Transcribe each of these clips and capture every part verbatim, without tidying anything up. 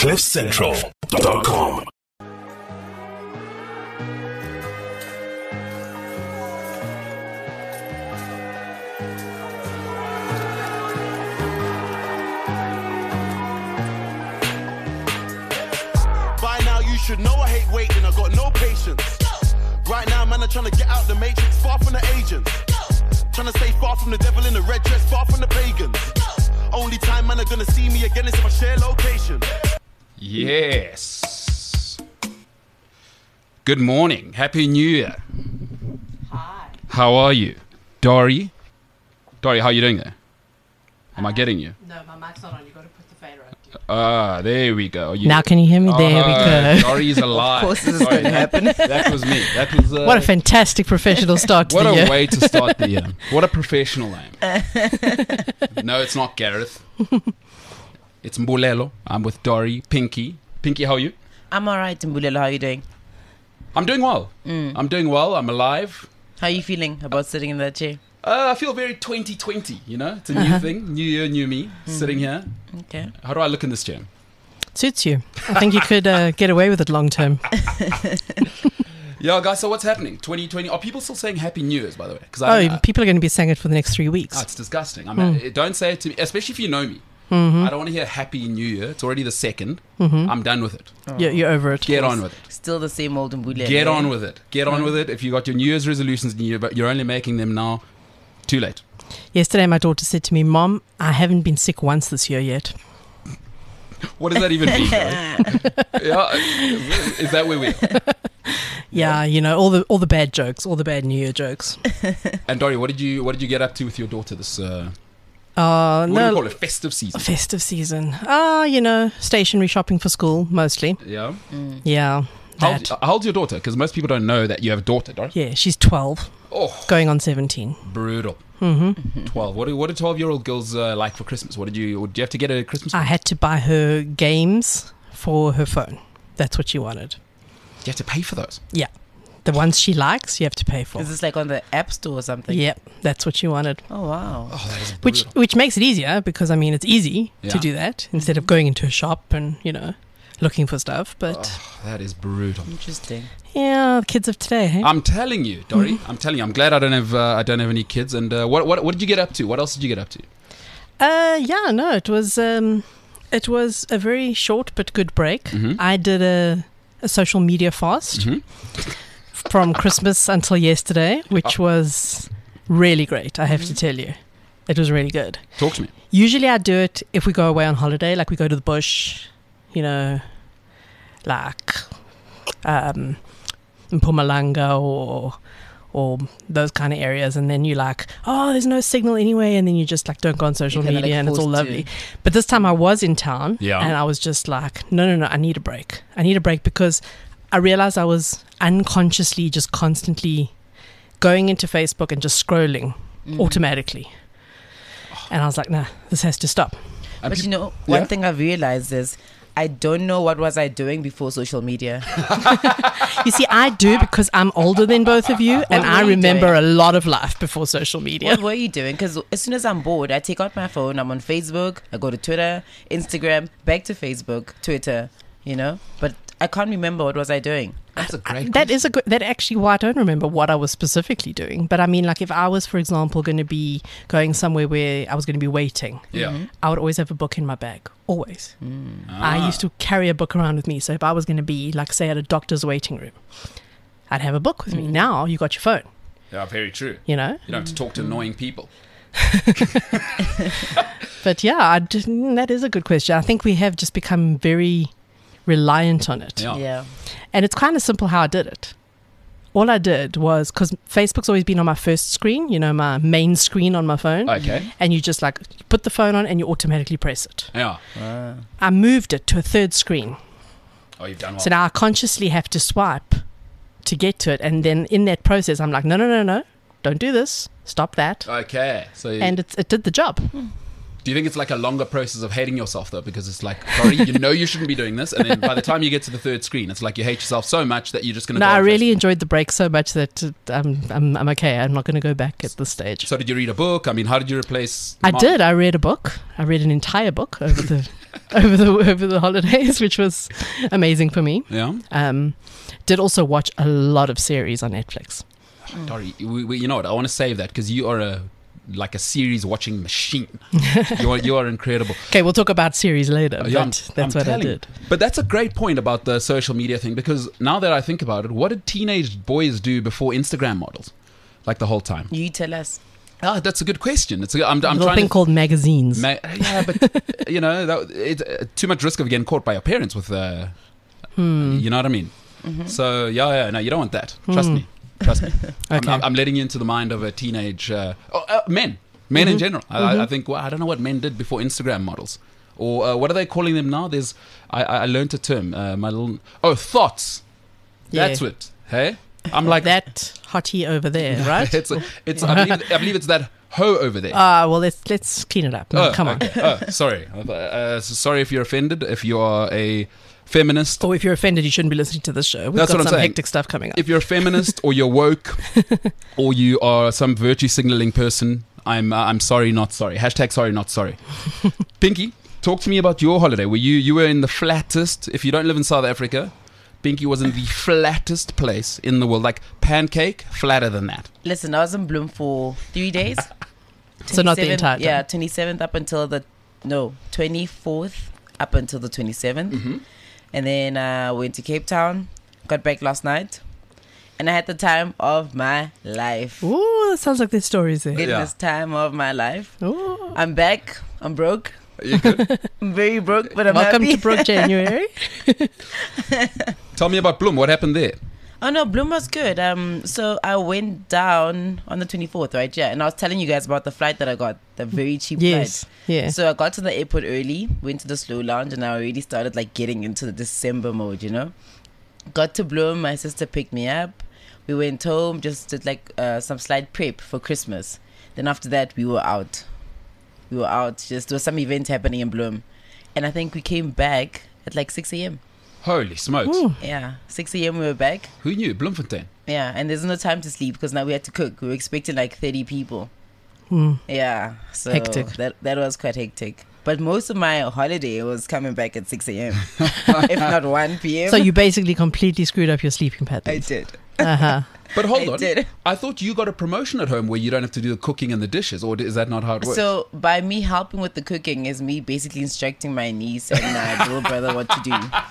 cliff central dot com. By now you should know I hate waiting, I got no patience. Right now man, I'm trying to get out the matrix, far from the agents. Trying to stay far from the devil in the red dress, far from the pagans. Only time man are gonna see me again is if I share location. Yes. Good morning. Happy New Year. Hi. How are you? Dory? Dory, how are you doing there? Am I getting you? No, my mic's not on. You've got to put the fader up. Ah, there we go. You, Now can you hear me? There we go. Dory's alive. Of course this is Sorry, going to happen. That was me. That was uh, What a fantastic professional start to What the a year. way to start the year. What a professional name. No, it's not Gareth. It's Mbulelo. I'm with Dory. Pinky. Pinky, how are you? I'm alright, Mbulelo. How are you doing? I'm doing well. Mm. I'm doing well. I'm alive. How are you feeling about sitting in that chair? Uh, I feel very twenty twenty, you know? It's a new thing. New year, new me. Sitting here. Okay. How do I look in this chair? Suits you. I think you could uh, get away with it long term. Yeah, guys, so what's happening? twenty twenty. Are people still saying Happy New Year's, by the way? Because Oh, I, uh, people are going to be saying it for the next three weeks. oh, it's disgusting. I mean, uh, don't say it to me, especially if you know me. I don't want to hear Happy New Year. It's already the second. I'm done with it. You're, you're over it. Get on with it. Still the same old Mbulelo. Get on with it. Get on with it. If you got your New Year's resolutions and you, but you're only making them now, too late. Yesterday, my daughter said to me, Mom, I haven't been sick once this year yet. What does that even mean? Right? Yeah, is, is that where we are? Yeah, you know, all the all the bad jokes, all the bad New Year jokes. And Dory, what did you what did you get up to with your daughter this? Uh, Uh, what do no, you call it? Festive season. festive season. Ah, you know, stationery shopping for school, mostly. Yeah. Yeah. How, That. how old's your daughter? Because most people don't know that you have a daughter, Dory. Yeah, she's twelve, Oh, going on seventeen. brutal. Mm-hmm. Twelve. What do what do twelve-year-old girls uh, like for Christmas? What did you? Did you have to get a Christmas? I had to buy her games for her phone. That's what she wanted. You have to pay for those. Yeah. The ones she likes, you have to pay for. Is this like on the App Store or something? Yep, that's what she wanted. Oh, wow. Oh, that is Which brutal. which makes it easier because, I mean, it's easy Yeah. to do that instead of going into a shop and, you know, looking for stuff. But, Oh, that is brutal. Interesting. yeah, the kids of today, hey? I'm telling you, Dory. I'm telling you. I'm glad I don't have uh, I don't have any kids. And uh, what what what did you get up to? What else did you get up to? Uh, yeah, no, it was um, it was a very short but good break. Mhm. I did a, a social media fast Mhm. from Christmas until yesterday, which was really great, I have to tell you. It was really good. Talk to me. Usually I do it if we go away on holiday, like we go to the bush, you know, like um, Mpumalanga or or those kind of areas, and then you like, oh, there's no signal anyway, and then you just like don't go on social You're kinda, media, like, and it's all forced to. lovely. But this time I was in town, Yeah. and I was just like, no, no, no, I need a break. I need a break because I realized I was unconsciously just constantly going into Facebook and just scrolling Mm. automatically. And I was like, nah, this has to stop. And But peop- you know, one Yeah? thing I've realized is I don't know what was I doing before social media. You see, I do because I'm older than both of you, and were I you remember doing? a lot of life before social media. What were you doing? Because as soon as I'm bored, I take out my phone, I'm on Facebook, I go to Twitter, Instagram, back to Facebook, Twitter, you know? But I can't remember what was I doing. That's a great. That is a good. That actually, why I don't remember what I was specifically doing. But I mean, like if I was, for example, going to be going somewhere where I was going to be waiting, Yeah. I would always have a book in my bag. Always. Ah. I used to carry a book around with me. So if I was going to be, like, say, at a doctor's waiting room, I'd have a book with me. Now you got your phone. Yeah, very true. You know. You don't have to talk to annoying people. But yeah, I just, that is a good question. I think we have just become very reliant on it. Yeah. Yeah. And it's kind of simple how I did it. All I did was, because Facebook's always been on my first screen, you know, my main screen on my phone. Okay. And you just like put the phone on and you automatically press it. Yeah. Ah. I moved it to a third screen. Oh, you've done well. So now I consciously have to swipe to get to it. And then in that process, I'm like, no, no, no, no, don't do this. Stop that. Okay. So And it, it did the job. do you think it's like a longer process of hating yourself though? Because it's like, sorry, you know you shouldn't be doing this, and then by the time you get to the third screen, it's like you hate yourself so much that you're just going to. No, I really enjoyed the break so much that uh, I'm, I'm, I'm okay. I'm not going to go back at this stage. So did you read a book? I mean, how did you replace? I Mar- did. I read a book. I read an entire book over the over the over the holidays, which was amazing for me. Yeah. Um, did also watch a lot of series on Netflix. Dory, we, we, you know what? I want to save that because you are a like a series watching machine. you are you are incredible. Okay, we'll talk about series later. Uh, yeah, I'm- but that's I'm what I telling you. did. But that's a great point about the social media thing because now that I think about it, what did teenage boys do before Instagram models? Like the whole time? You tell us. Ah, that's a good question. It's a, I'm, A I'm little trying thing to called magazines. Ma- yeah, but you know, that, it's uh, too much risk of getting caught by your parents with, uh, Hmm. you know what I mean. So yeah, yeah, no, you don't want that. Trust me, trust me. I'm, Okay. I'm, I'm letting you into the mind of a teenage uh, oh, uh, men, men in general. I, I- I think well, I don't know what men did before Instagram models, or uh, what are they calling them now? There's I, I I learned a term. Uh, my little oh thoughts. That's Yeah. it. Hey, I'm like That hottie over there, right? it's a, it's I believe, I believe it's that hoe over there. Ah, well, let's let's clean it up. No, Oh, come on. okay. Oh, sorry. Uh, uh, sorry if you're offended. If you are a feminist, Or if you're offended, you shouldn't be listening to this show. We've That's got what I'm some saying. hectic stuff coming up. if you're a feminist or you're woke, or you are some virtue signaling person, I'm uh, I'm sorry, not sorry. Hashtag sorry, not sorry. Pinky, talk to me about your holiday. Were you you were in the flattest? If you don't live in South Africa, Pinky was in the flattest place in the world, like pancake, flatter than that. Listen, I was in Bloom for three days. So not the twenty-seventh entire time. Yeah, twenty-seventh up until the, no, twenty-fourth up until the twenty-seventh. Mm-hmm. And then I uh, went to Cape Town, got back last night. And I had the time of my life. Ooh, that sounds like there's stories there. Goodness, time of my life. Ooh. I'm back. I'm broke. You good? I'm very broke, but I'm Welcome happy. to Broke January. Tell me about Bloom. What happened there? Oh no, Bloom was good. Um, so I went down on the twenty-fourth, right? Yeah, and I was telling you guys about the flight that I got, the very cheap Yes. flight. Yeah. So I got to the airport early, went to the slow lounge, and I already started like getting into the December mode, you know. Got to Bloom, my sister picked me up. We went home, just did like uh, some slight prep for Christmas. Then after that, we were out. We were out. Just there was some event happening in Bloom, and I think we came back at like six a.m. Holy smokes! Ooh. Yeah, six a.m. we were back. Who knew Bloemfontein? Yeah, and there's no time to sleep because now we had to cook. We were expecting like thirty people. Hmm. Yeah, so Hectic. That that was quite hectic. But most of my holiday was coming back at six a.m. if not one p.m. So you basically completely screwed up your sleeping I patterns. did. Uh-huh. But hold I on, did. I thought you got a promotion at home where you don't have to do the cooking and the dishes, or is that not how it works? So by me helping with the cooking is me basically instructing my niece and my little brother what to do.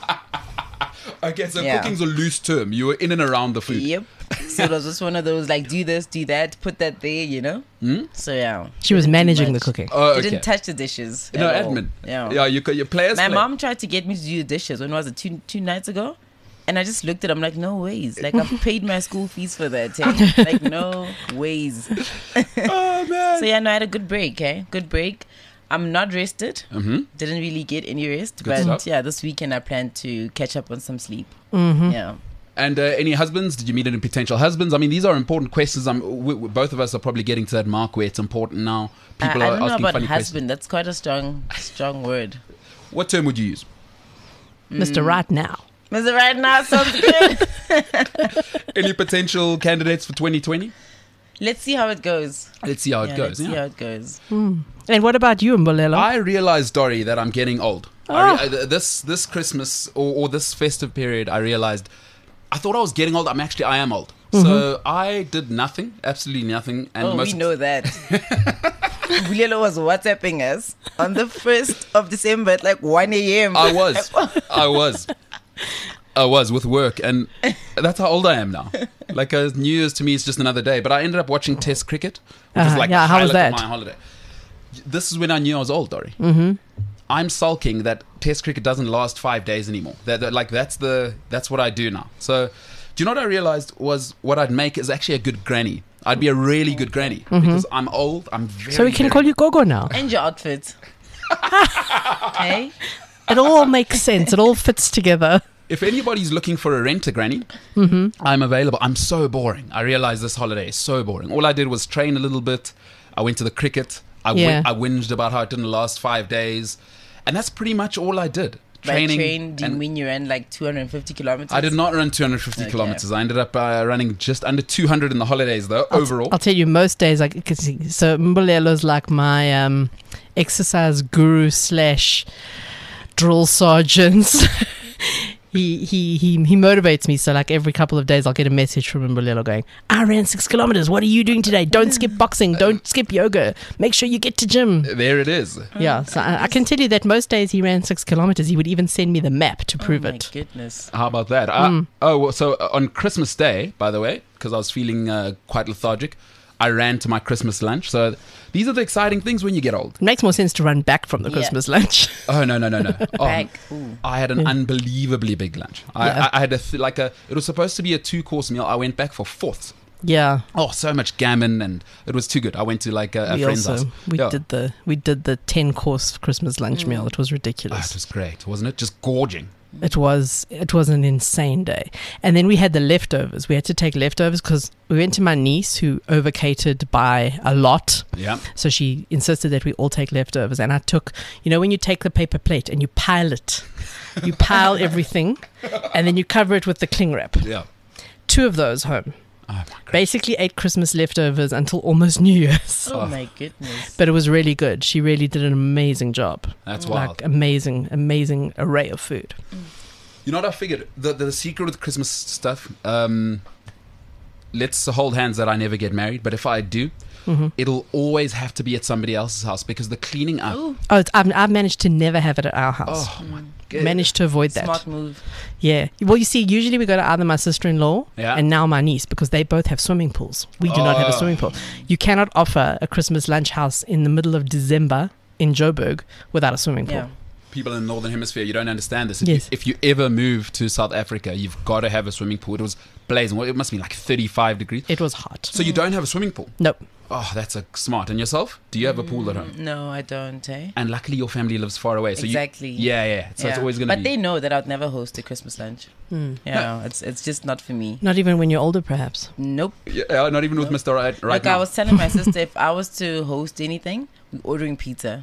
okay, so Yeah. cooking's a loose term. You were in and around the food. Yep. So it was just one of those like do this, do that, put that there, you know. Hmm? So yeah. She was Didn't do managing the much. cooking. Oh, okay. Didn't touch the dishes. no, at all. admin. Yeah. yeah, you your players. My play. mom tried to get me to do the dishes. When was it? Two two nights ago. And I just looked at him like, no ways. Like, I've paid my school fees for that. Eh? Like, no ways. Oh man. So, yeah, no, I had a good break, eh? Good break. I'm not rested. Mm-hmm. Didn't really get any rest. Good but, stuff. yeah, this weekend I plan to catch up on some sleep. Mm-hmm. Yeah. And uh, any husbands? Did you meet any potential husbands? I mean, these are important questions. I'm, we, we- both of us are probably getting to that mark where it's important now. People I, I are don't know asking about funny husband. That's quite a strong, strong word. questions. What term would you use? Mister Right Now. Mister Right Now sounds good. Any potential candidates for twenty twenty? Let's see how it goes. Let's see how it yeah, goes. let's see yeah. how it goes. And what about you, Mbolelo? I realized, Dory, that I'm getting old. I Ah. re- I- this this Christmas or, or this festive period, I realized I thought I was getting old. I'm actually I am old. So I did nothing, absolutely nothing. And Oh, most we know that. Bulelo was WhatsApping us on the first of December at like one a.m. I was, I was, I was with work, and that's how old I am now. Like uh, New Year's to me is just another day. But I ended up watching Test cricket, which was Uh-huh. like Yeah, the how was highlight of that? my holiday. This is when I knew I was old, Dory. Mm-hmm. I'm sulking that Test cricket doesn't last five days anymore. That, that like that's the that's what I do now. So, do you know what I realized was what I'd make is actually a good granny. I'd be a really good granny because I'm old. I'm very. Mm-hmm. so we can very- call you Gogo now. And your outfit. Hey? It all makes sense. It all fits together. If anybody's looking for a rent a granny, Mm-hmm. I'm available. I'm so boring. I realized this holiday is so boring. All I did was train a little bit. I went to the cricket. I, Yeah. went, I whinged about how it didn't last five days. And that's pretty much all I did. Training. By train, do you and mean you ran like two hundred fifty kilometers? I did not run two hundred fifty Okay. kilometers. I ended up uh, running just under two hundred in the holidays, though, I'll, overall. I'll tell you, most days, like, cause, so Mbolelo's like my um, exercise guru slash drill sergeants. He, he he he motivates me. So like every couple of days, I'll get a message from Mbulelo going, "I ran six kilometers. What are you doing today? Don't skip boxing. Don't skip yoga. Make sure you get to gym." There it is. Yeah, so I, I can tell you that most days he ran six kilometers. He would even send me the map to prove oh my it. goodness. How about that? I, oh, well, so uh, on Christmas Day, by the way, because I was feeling uh, quite lethargic, I ran to my Christmas lunch. So these are the exciting things when you get old. It makes more sense to run back from the Yeah. Christmas lunch. Oh no no no no! Oh, Back. Ooh. I had an unbelievably big lunch. I, Yeah. I, I had a th- like a. It was supposed to be a two course meal. I went back for fourth. Yeah, Oh, so much gammon, and it was too good. I went to like a, a we friend's also house. we Yeah. did the we did the ten course Christmas lunch Mm. meal. It was Oh, ridiculous. it was great, wasn't it? Just gorging. It was it was an insane day. And then we had the leftovers. We had to take leftovers because we went to my niece who overcated by a lot. Yeah. So she insisted that we all take leftovers. And I took, you know, when you take the paper plate and you pile it, you pile everything and then you cover it with the cling wrap. Yeah. Two of those home. Oh my god. Basically ate Christmas leftovers until almost New Year's. Oh, Oh. my goodness. But it was really good. She really did an amazing job. That's wild. Like amazing, amazing array of food. You know what I figured? The the secret with Christmas stuff. Um, let's hold hands that I never get married. But if I do, Mm-hmm. it'll always have to be at somebody else's house because the cleaning up. Ooh, Oh, it's, I've, I've managed to never have it at our house. Oh my god. Managed to avoid that. smart move. Yeah. Well, you see, usually we go to either my sister-in-law Yeah. and now my niece because they both have swimming pools. We do not have a Oh. swimming pool. You cannot offer a Christmas lunch house in the middle of December in Joburg without a swimming pool. Yeah. People in the Northern Hemisphere, you don't understand this. If, Yes. you, if you ever move to South Africa, you've got to have a swimming pool. It was blazing. Well, it must be like thirty-five degrees. It was hot. So you don't have a swimming pool. Nope. Oh, that's a smart. And yourself? Do you have a pool at home? No, I don't, eh? And luckily your family lives far away. So you- Exactly. yeah, yeah. So it's Yeah. always going to But be. they know that I'd never host a Christmas lunch. Hmm. Yeah, it's it's just not for me. Not even when you're older, perhaps. Nope. yeah, not even with Mister Right, right like now. I was telling my sister, if I was to host anything, we're ordering pizza.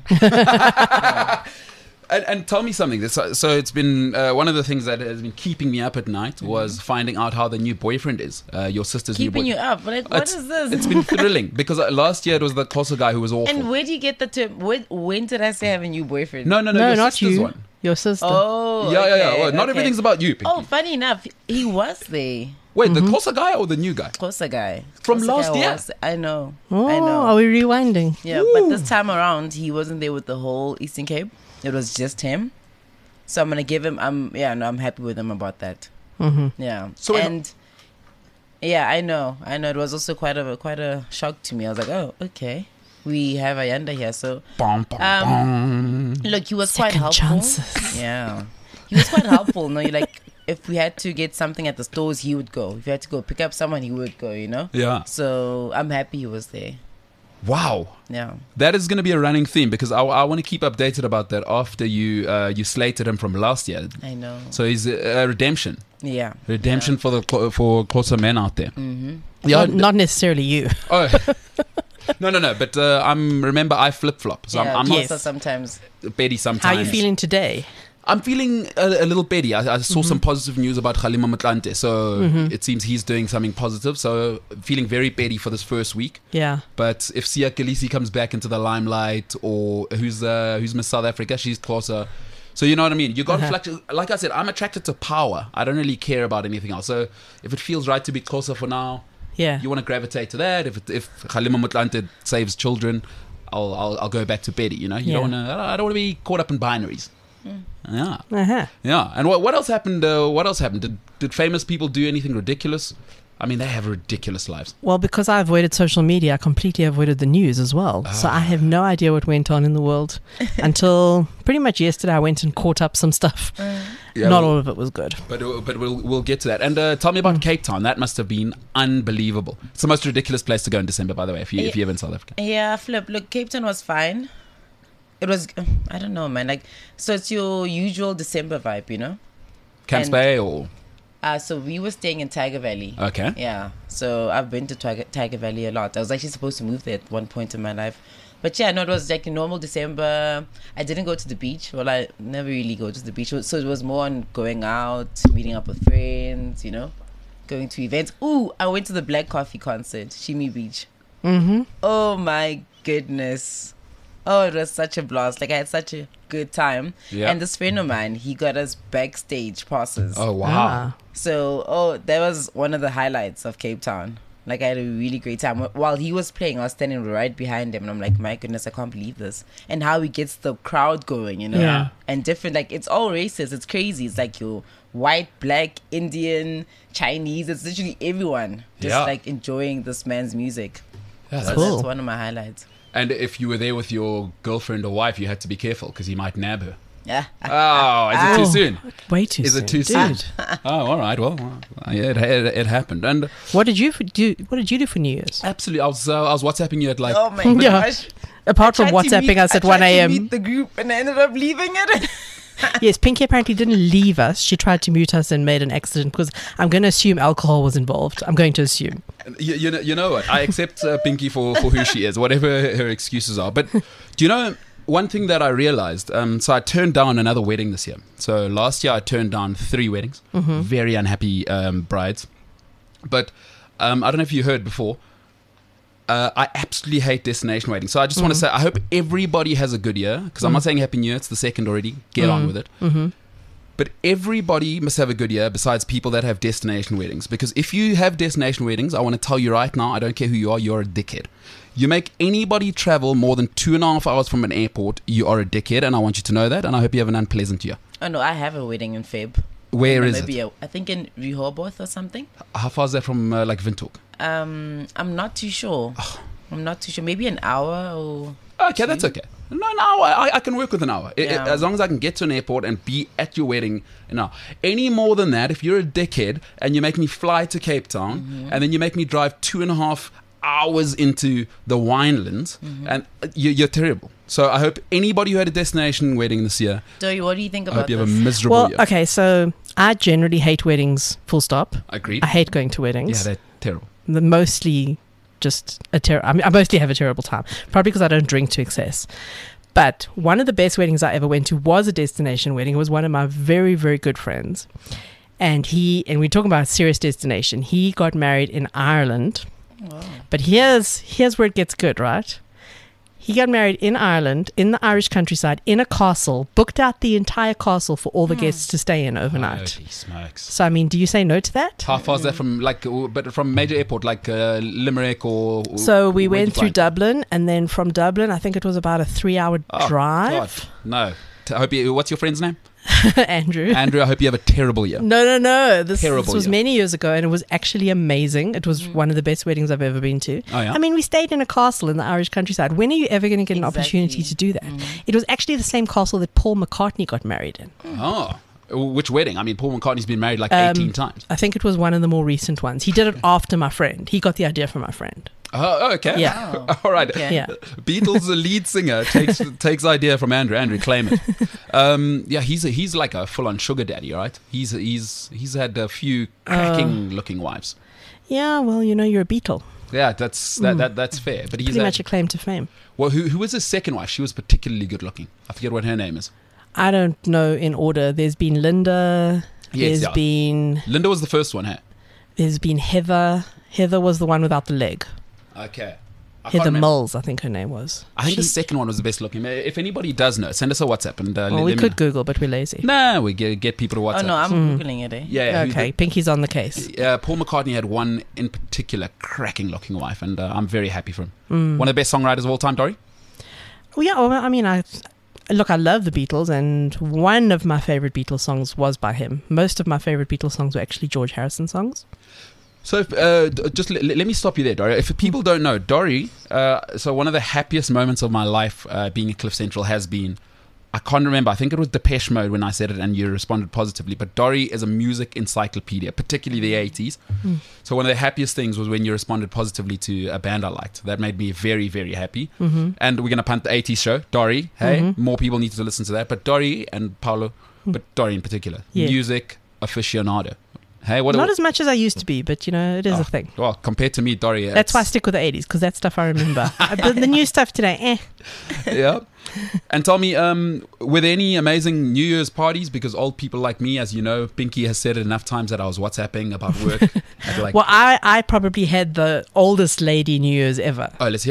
And, and tell me something. So, so it's been uh, one of the things that has been keeping me up at night was finding out how the new boyfriend is. Uh, your sister's Keeping new you boyfriend. up. Like, what It's- is this? It's been thrilling because uh, last year it was the closer guy who was awful. And where do you get the term? When, when did I say have a new boyfriend? no, no, no, No, your not sister's you. one. Your sister. Oh. yeah, yeah, yeah. okay, Well, not okay. everything's about you. Pinky. Oh, funny enough, he was there. Wait, the closer guy or the new guy? Closer guy. From Closer last guy year? was- I know. Oh, I know. are we rewinding? Yeah, but this time around, he wasn't there with the whole Eastern Cape. It was just him. So I'm gonna give him. I'm yeah, no, I'm happy with him about that. Mm-hmm. Yeah. So wait, and yeah, I know, I know. It was also quite a quite a shock to me. I was like, oh, okay, we have Ayanda here. So Bum, bum, Um, bum. look, he was quite Second helpful. chances. Yeah, he was quite helpful. No, you like if we had to get something at the stores, he would go. If you had to go pick up someone, he would go. You know. Yeah. So I'm happy he was there. Wow. Yeah. That is going to be a running theme because I, I want to keep updated about that after you uh, you slated him from last year. I know. So he's a, a redemption. Yeah. Redemption for the clo- for closer men out there. Mm-hmm. Yeah. Not, not necessarily you. Oh. no, no, no. But uh, I'm remember I flip flop. So yeah, I'm, I'm Yes. also sometimes. not Betty sometimes. How are you feeling today? I'm feeling a, a little Betty. I, I saw Mm-hmm. some positive news about Khalima Motlanthe. So it seems he's doing something positive. So feeling very Betty for this first week. Yeah. But if Sia Khaleesi comes back into the limelight, or who's uh, who's Miss South Africa, she's closer. So you know what I mean. You got Uh-huh. fluctu- like I said, I'm attracted to power. I don't really care about anything else. So if it feels right to be closer for now, Yeah. you want to gravitate to that. If it, if Khalima Motlanthe saves children, I'll I'll, I'll go back to Betty. You know, you Yeah. don't want to. I don't want to be caught up in binaries. Yeah, Uh-huh. yeah. And what what else happened? Uh, what else happened? Did did famous people do anything ridiculous? I mean, they have ridiculous lives. Well, because I avoided social media, I completely avoided the news as well. So I have no idea what went on in the world until pretty much yesterday. I went and caught up some stuff. Yeah, Not well- all of it was good. But uh, but we'll we'll get to that. And uh, tell me about Cape Town. That must have been unbelievable. It's the most ridiculous place to go in December, by the way. If you if you ever in South Africa. Yeah, Flip. Look, Cape Town was fine. It was, I don't know, man. Like, so it's your usual December vibe, you know? Camps And- Bay or Uh, so we were staying in Tiger Valley. okay. Yeah. So I've been to Tiger, Tiger Valley a lot. I was actually supposed to move there at one point in my life. But yeah, no, it was like a normal December. I didn't go to the beach. Well, I never really go to the beach. So it was more on going out, meeting up with friends, you know, going to events. Ooh, I went to the Black Coffee concert, Shimi Beach. Mm-hmm. Oh my goodness. Oh, it was such a blast. Like, I had such a good time. Yeah. And this friend of mine, he got us backstage passes. Oh wow. Ah. So, oh, that was one of the highlights of Cape Town. Like, I had a really great time. While he was playing, I was standing right behind him. And I'm like, my goodness, I can't believe this. And how he gets the crowd going, you know? Yeah. And different, like, it's all racist. It's crazy. It's like your white, black, Indian, Chinese. It's literally everyone just, Yeah. like, enjoying this man's music. Yeah, So that's- Cool. that's one of my highlights. And if you were there with your girlfriend or wife, you had to be careful because he might nab her. Yeah. Oh, is it too Oh. soon? Way too Is soon. it too soon? Dude, Oh, all right. Well, well, yeah, it, it, it happened. And what did you f- do? What did you do for New Year's? absolutely, I was uh, I was WhatsApping you at like. Oh my Yeah. gosh. Apart from Tried to WhatsApping meet- us at I one tried to a.m. meet the group and I ended up leaving it. Yes, Pinky apparently didn't leave us. She tried to mute us and made an accident because I'm going to assume alcohol was involved. I'm going to assume. You, you know, you know what? I accept uh, Pinky for, for who she is, whatever her, her excuses are. But do you know one thing that I realized? Um, so I turned down another wedding this year. So last year I turned down three weddings. Very unhappy um, brides. But um, I don't know if you heard before. Uh, I absolutely hate destination weddings. So I just want to say I hope everybody has a good year because I'm not saying Happy New Year. It's the second already. Get on with it. But everybody must have a good year besides people that have destination weddings. Because if you have destination weddings, I want to tell you right now, I don't care who you are, you're a dickhead. You make anybody travel more than two and a half hours from an airport, you are a dickhead, and I want you to know that, and I hope you have an unpleasant year. Oh no, I have a wedding in Feb. Where In is it? Namibia. I think in Rehoboth or something. How far is that from uh, like Windhoek? Um, I'm not too sure. I'm not too sure. Maybe an hour or. Okay, that's okay. No, an hour. I, I can work with an hour. I- I- Yeah. as long as I can get to an airport and be at your wedding an hour. Any more than that, if you're a dickhead and you make me fly to Cape Town Mm-hmm. and then you make me drive two and a half hours into the winelands, Mm-hmm. and uh, you, you're terrible. So I hope anybody who had a destination wedding this year, Dory, what do you think I about hope you have a this? miserable Well, year. okay, so I generally hate weddings, full stop. Agreed. I hate going to weddings. Yeah, they're terrible. The mostly just a ter- I mean, I mostly have a terrible time, probably because I don't drink to excess. But one of the best weddings I ever went to was a destination wedding. It was one of my very, very good friends. And he, and we're talking about a serious destination. He got married in Ireland. But here's here's where it gets good, right? He got married in Ireland, in the Irish countryside, in a castle, booked out the entire castle for all the guests to stay in overnight. Holy smokes. So, I mean, do you say no to that? How far is that from like, uh, but from major airport like uh, Limerick or? So we where'd you went through fly? Dublin, and then from Dublin, I think it was about a three-hour Oh, drive. God, no. T- I hope you, what's your friend's name? Andrew. Andrew, I hope you have a terrible year. No, no, no. This, Terrible this was year. many years ago, and it was actually amazing. It was one of the best weddings I've ever been to. Oh, yeah? I mean, we stayed in a castle in the Irish countryside. When are you ever going to get an opportunity Exactly. to do that? It was actually the same castle that Paul McCartney got married in. Oh, which wedding? I mean, Paul McCartney's been married like Um, eighteen times. I think it was one of the more recent ones. He did it after my friend. He got the idea from my friend. Oh, okay. Yeah. All right. Okay. Yeah. Beatles, the lead singer, takes takes idea from Andrew. Andrew, claim it. Um, yeah, he's a, he's like a full on sugar daddy, right? He's he's he's had a few cracking looking wives. Yeah, well, you know, you're a Beatle. Yeah, that's that, that that's fair. But he's Pretty had, much a claim to fame. well, who who was his second wife? She was particularly good looking. I forget what her name is. I don't know in order. There's been Linda. Yes, There's yeah. been Linda was the first one, hey? there's been Heather. Heather was the one without the leg. Okay. I can't Heather remember. Mills, I think her name was. I think the She- second one was the best looking. If anybody does know, send us a WhatsApp and uh, well, let, we let could me Google, but we're lazy. know. No, we get, get people to WhatsApp. Oh no, I'm Hmm. googling it. Eh? yeah, yeah, who- Okay, Pinky's on the case. Uh, Paul McCartney had one in particular cracking looking wife, and uh, I'm very happy for him. Hmm. One of the best songwriters of all time, Dory. Well, yeah, well, I mean, I look, I love the Beatles, and one of my favorite Beatles songs was by him. Most of my favorite Beatles songs were actually George Harrison songs. So if, uh, d- just l- l- let me stop you there, Dory. If people don't know, Dory, uh, so one of the happiest moments of my life uh, being at Cliff Central has been, I can't remember, I think it was Depeche Mode when I said it and you responded positively, but Dory is a music encyclopedia, particularly the eighties. So one of the happiest things was when you responded positively to a band I liked. That made me very, very happy. And we're going to punt the eighties show. Dory, hey, more people need to listen to that. But Dory and Paolo, but Dory in particular, Yeah. music aficionado. Hey, what? Not as much as I used to be, but you know, it is Oh, a thing. Well, compared to me, Dory. That's it's- why I stick with the eighties, because that stuff I remember. Uh, the, the new stuff today, eh. Yeah. And tell me, um, were there any amazing New Year's parties? Because old people like me, as you know, Pinky has said it enough times that I was WhatsApping about work. I'd be like, Well, I, I probably had the oldest lady New Year's ever. oh, let's hear it.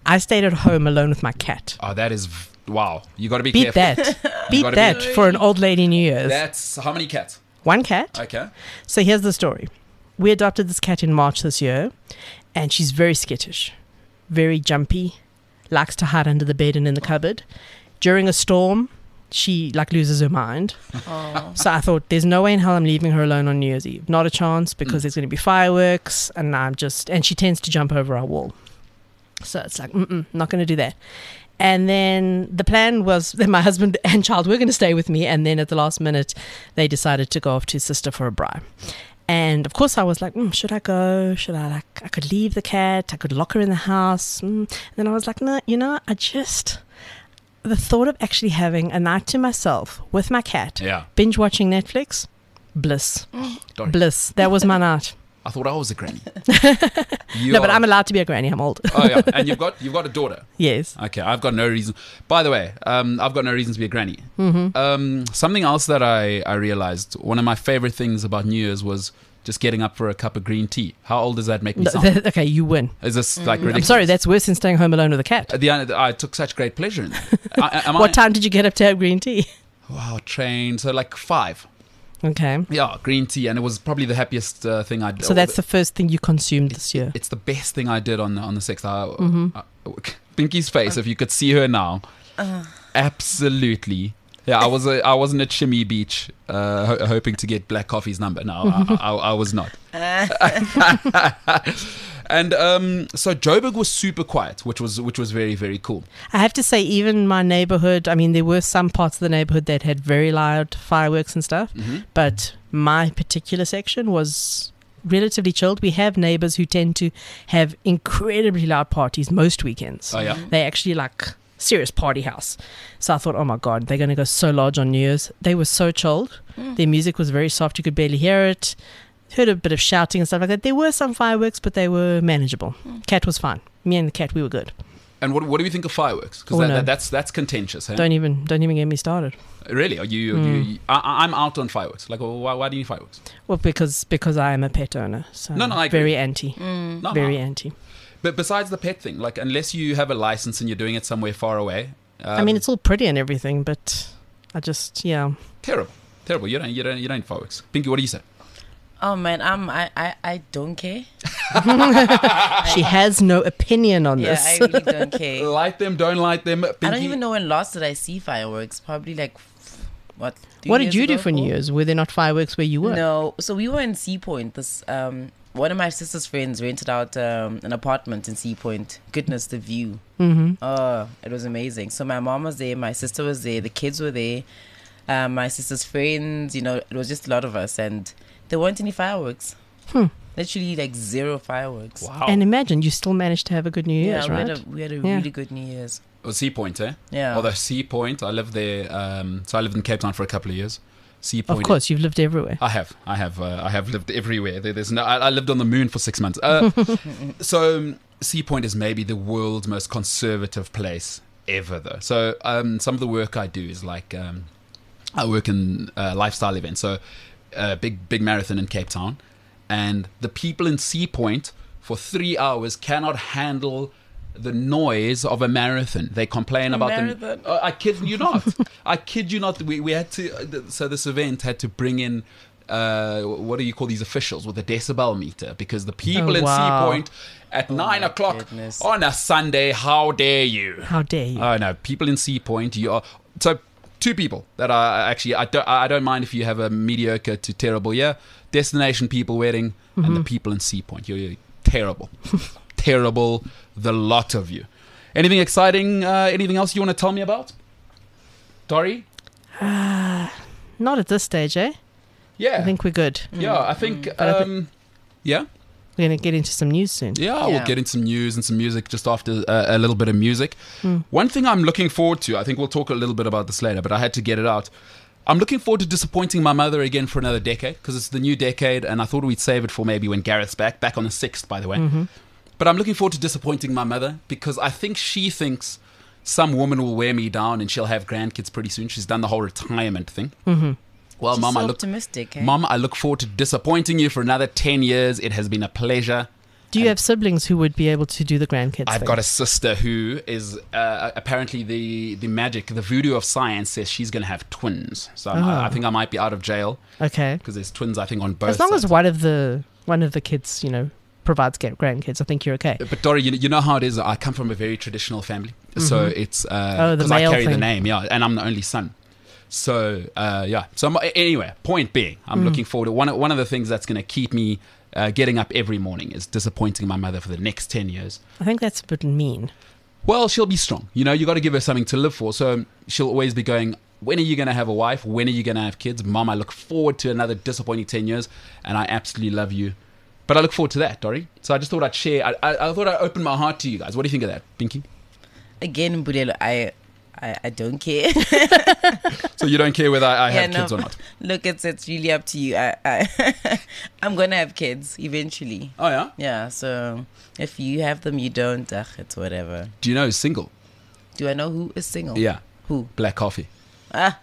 I stayed at home alone with my cat. Oh, that is v- wow. You got to be Beat careful. that. Beat gotta that be- for an old lady New Year's. That's how many cats? One cat. Okay. So here's the story. We adopted this cat in March this year, and she's very skittish, very jumpy, likes to hide under the bed and in the cupboard. During a storm, she like loses her mind. Oh. So I thought, there's no way in hell I'm leaving her alone on New Year's Eve. Not a chance, because Mm. there's going to be fireworks, and I'm just, and she tends to jump over our wall. So it's like, mm-mm, not going to do that. And then the plan was that my husband and child were going to stay with me, and then at the last minute, they decided to go off to his sister for a braai. And of course, I was like, mm, should I go? Should I like? I could leave the cat. I could lock her in the house. Mm. And then I was like, no, you know, I just the thought of actually having a night to myself with my cat, Yeah. binge watching Netflix, bliss, Sorry. bliss. That was my night. I thought I was a granny. You No, but are- I'm allowed to be a granny. I'm old. Oh yeah, and you've got you've got a daughter. Yes. Okay, I've got no reason. By the way, um, I've got no reason to be a granny. Mm-hmm. Um, something else that I, I realized, one of my favorite things about New Year's was just getting up for a cup of green tea. How old does that make me No, sound? th- okay, you win. Is this like ridiculous? I'm sorry, that's worse than staying home alone with a cat. At the end, I took such great pleasure in that. I, am What I, time did you get up to have green tea? Wow, train. So like five. Okay. Yeah, green tea, and it was probably the happiest uh, thing I did. So that's the first thing you consumed this year. It's the best thing I did on the, on the sixth. I, Mm-hmm. I, Pinky's face, if you could see her now, absolutely. Yeah, I was a, I wasn't at Shimmy Beach uh, ho- hoping to get Black Coffee's number. No, I, I, I was not. And um, so Joburg was super quiet, which was which was very very cool. I have to say, even my neighborhood, I mean, there were some parts of the neighborhood that had very loud fireworks and stuff, Mm-hmm. but my particular section was relatively chilled. We have neighbors who tend to have incredibly loud parties most weekends. Oh yeah, They actually like serious party house. So I thought, oh my God, they're going to go so large on New Year's. They were so chilled. Mm. Their music was very soft. You could barely hear it. Heard a bit of shouting and stuff like that. There were some fireworks, but they were manageable. Cat was fine. Me and the cat, we were good. and what what do you think of fireworks? Because Oh, that, no. that, that's that's contentious. Hey? Don't even don't even get me started. Really? Are you? Mm. you I, I'm out on fireworks. Like, well, why, why do you need fireworks? Well, because because I am a pet owner. So No, no, I agree. very anti. Mm. No, Very no. anti. But besides the pet thing, like, unless you have a license and you're doing it somewhere far away, um, I mean, it's all pretty and everything, but I just yeah. terrible, terrible. You don't, you don't, you don't need fireworks. Pinky, what do you say? Oh man, um, I, I, I don't care. She has no opinion on Yeah, this. I really don't care. Light them, don't light them. Pinky, I don't even know when last did I see fireworks. Probably like what? three What did years you do ago, for New four? Year's? Were there not fireworks where you were? No, so we were in Sea Point. This um, one of my sister's friends rented out um, an apartment in Sea Point. Goodness, the view. Mm-hmm. Oh, it was amazing. So my mom was there, my sister was there, the kids were there, um, my sister's friends. You know, it was just a lot of us, and there weren't any fireworks. Hmm. Literally, like zero fireworks. Wow. And imagine you still managed to have a good New Year's, yeah, we right? had a we had a Yeah. really good New Year's. Oh, Sea Point, eh? Yeah. Although Sea Point, I lived there. Um, so I lived in Cape Town for a couple of years. Sea Point. Of course, you've lived everywhere. I have, I have, uh, I have lived everywhere. There, there's no. I, I lived on the moon for six months. Uh, so um, Sea Point is maybe the world's most conservative place ever, though. So um, some of the work I do is like um, I work in uh, lifestyle events. So a big, big marathon in Cape Town, and the people in Sea Point for three hours cannot handle the noise of a marathon. They complain A about marathon? the. Uh, I kid you not. I kid you not. We we had to. Uh, th- so this event had to bring in. Uh, what do you call these officials with a decibel meter? Because the people Oh, in wow. Sea Point at nine my o'clock goodness. on a Sunday. How dare you? How dare you? Oh no, people in Sea Point. You are so two people that are actually. I don't. I don't mind if you have a mediocre to terrible year. Destination people wedding and the people in Sea Point. You're, you're terrible, terrible. The lot of you. Anything exciting? Uh, anything else you want to tell me about? Dory? Not at this stage, eh? Yeah. I think we're good. yeah, I think. But I thi- Um, yeah. We're going to get into some news soon. Yeah, we'll Yeah. get into some news and some music just after uh, a little bit of music. One thing I'm looking forward to, I think we'll talk a little bit about this later, but I had to get it out. I'm looking forward to disappointing my mother again for another decade because it's the new decade, and I thought we'd save it for maybe when Gareth's back, back on the sixth, by the way. But I'm looking forward to disappointing my mother because I think she thinks some woman will wear me down and she'll have grandkids pretty soon. She's done the whole retirement thing. Mm-hmm. Well, She's Mom, so I look, optimistic. Eh? Mom, I look forward to disappointing you for another ten years. It has been a pleasure. Do you And have siblings who would be able to do the grandkids I've thing? got a sister who is uh, apparently the, the magic, the voodoo of science says she's going to have twins. So I'm- I, I Oh. think I might be out of jail Okay. because there's twins, I think, on both As long sides. as one of the one of the kids, you know, provides ga- grandkids, I think you're okay. But Dory, you, you know how it is. I come from a very traditional family, so it's uh, Oh, the because I male carry the thing. name, yeah, and I'm the only son. So uh, yeah. So I'm, anyway, point being, I'm Mm. looking forward to one. of- One of the things that's going to keep me uh, getting up every morning is disappointing my mother for the next ten years. I think that's a bit mean. Well, she'll be strong. You know, you got to give her something to live for. So she'll always be going, when are you going to have a wife? When are you going to have kids? Mom, I look forward to another disappointing ten years, and I absolutely love you. But I look forward to that, Dory. So I just thought I'd share. I, I, I thought I'd open my heart to you guys. What do you think of that, Pinky? Again, Mbulelo, I, I, I don't care. So you don't care whether I, I Yeah, have no. kids or not? Look, it's it's really up to you. I, I I'm gonna have kids eventually. Oh, yeah? Yeah. So if you have them, you don't. Ugh, it's whatever. Do you know who's single? Do I know who is single? Yeah. Who? Black coffee. Not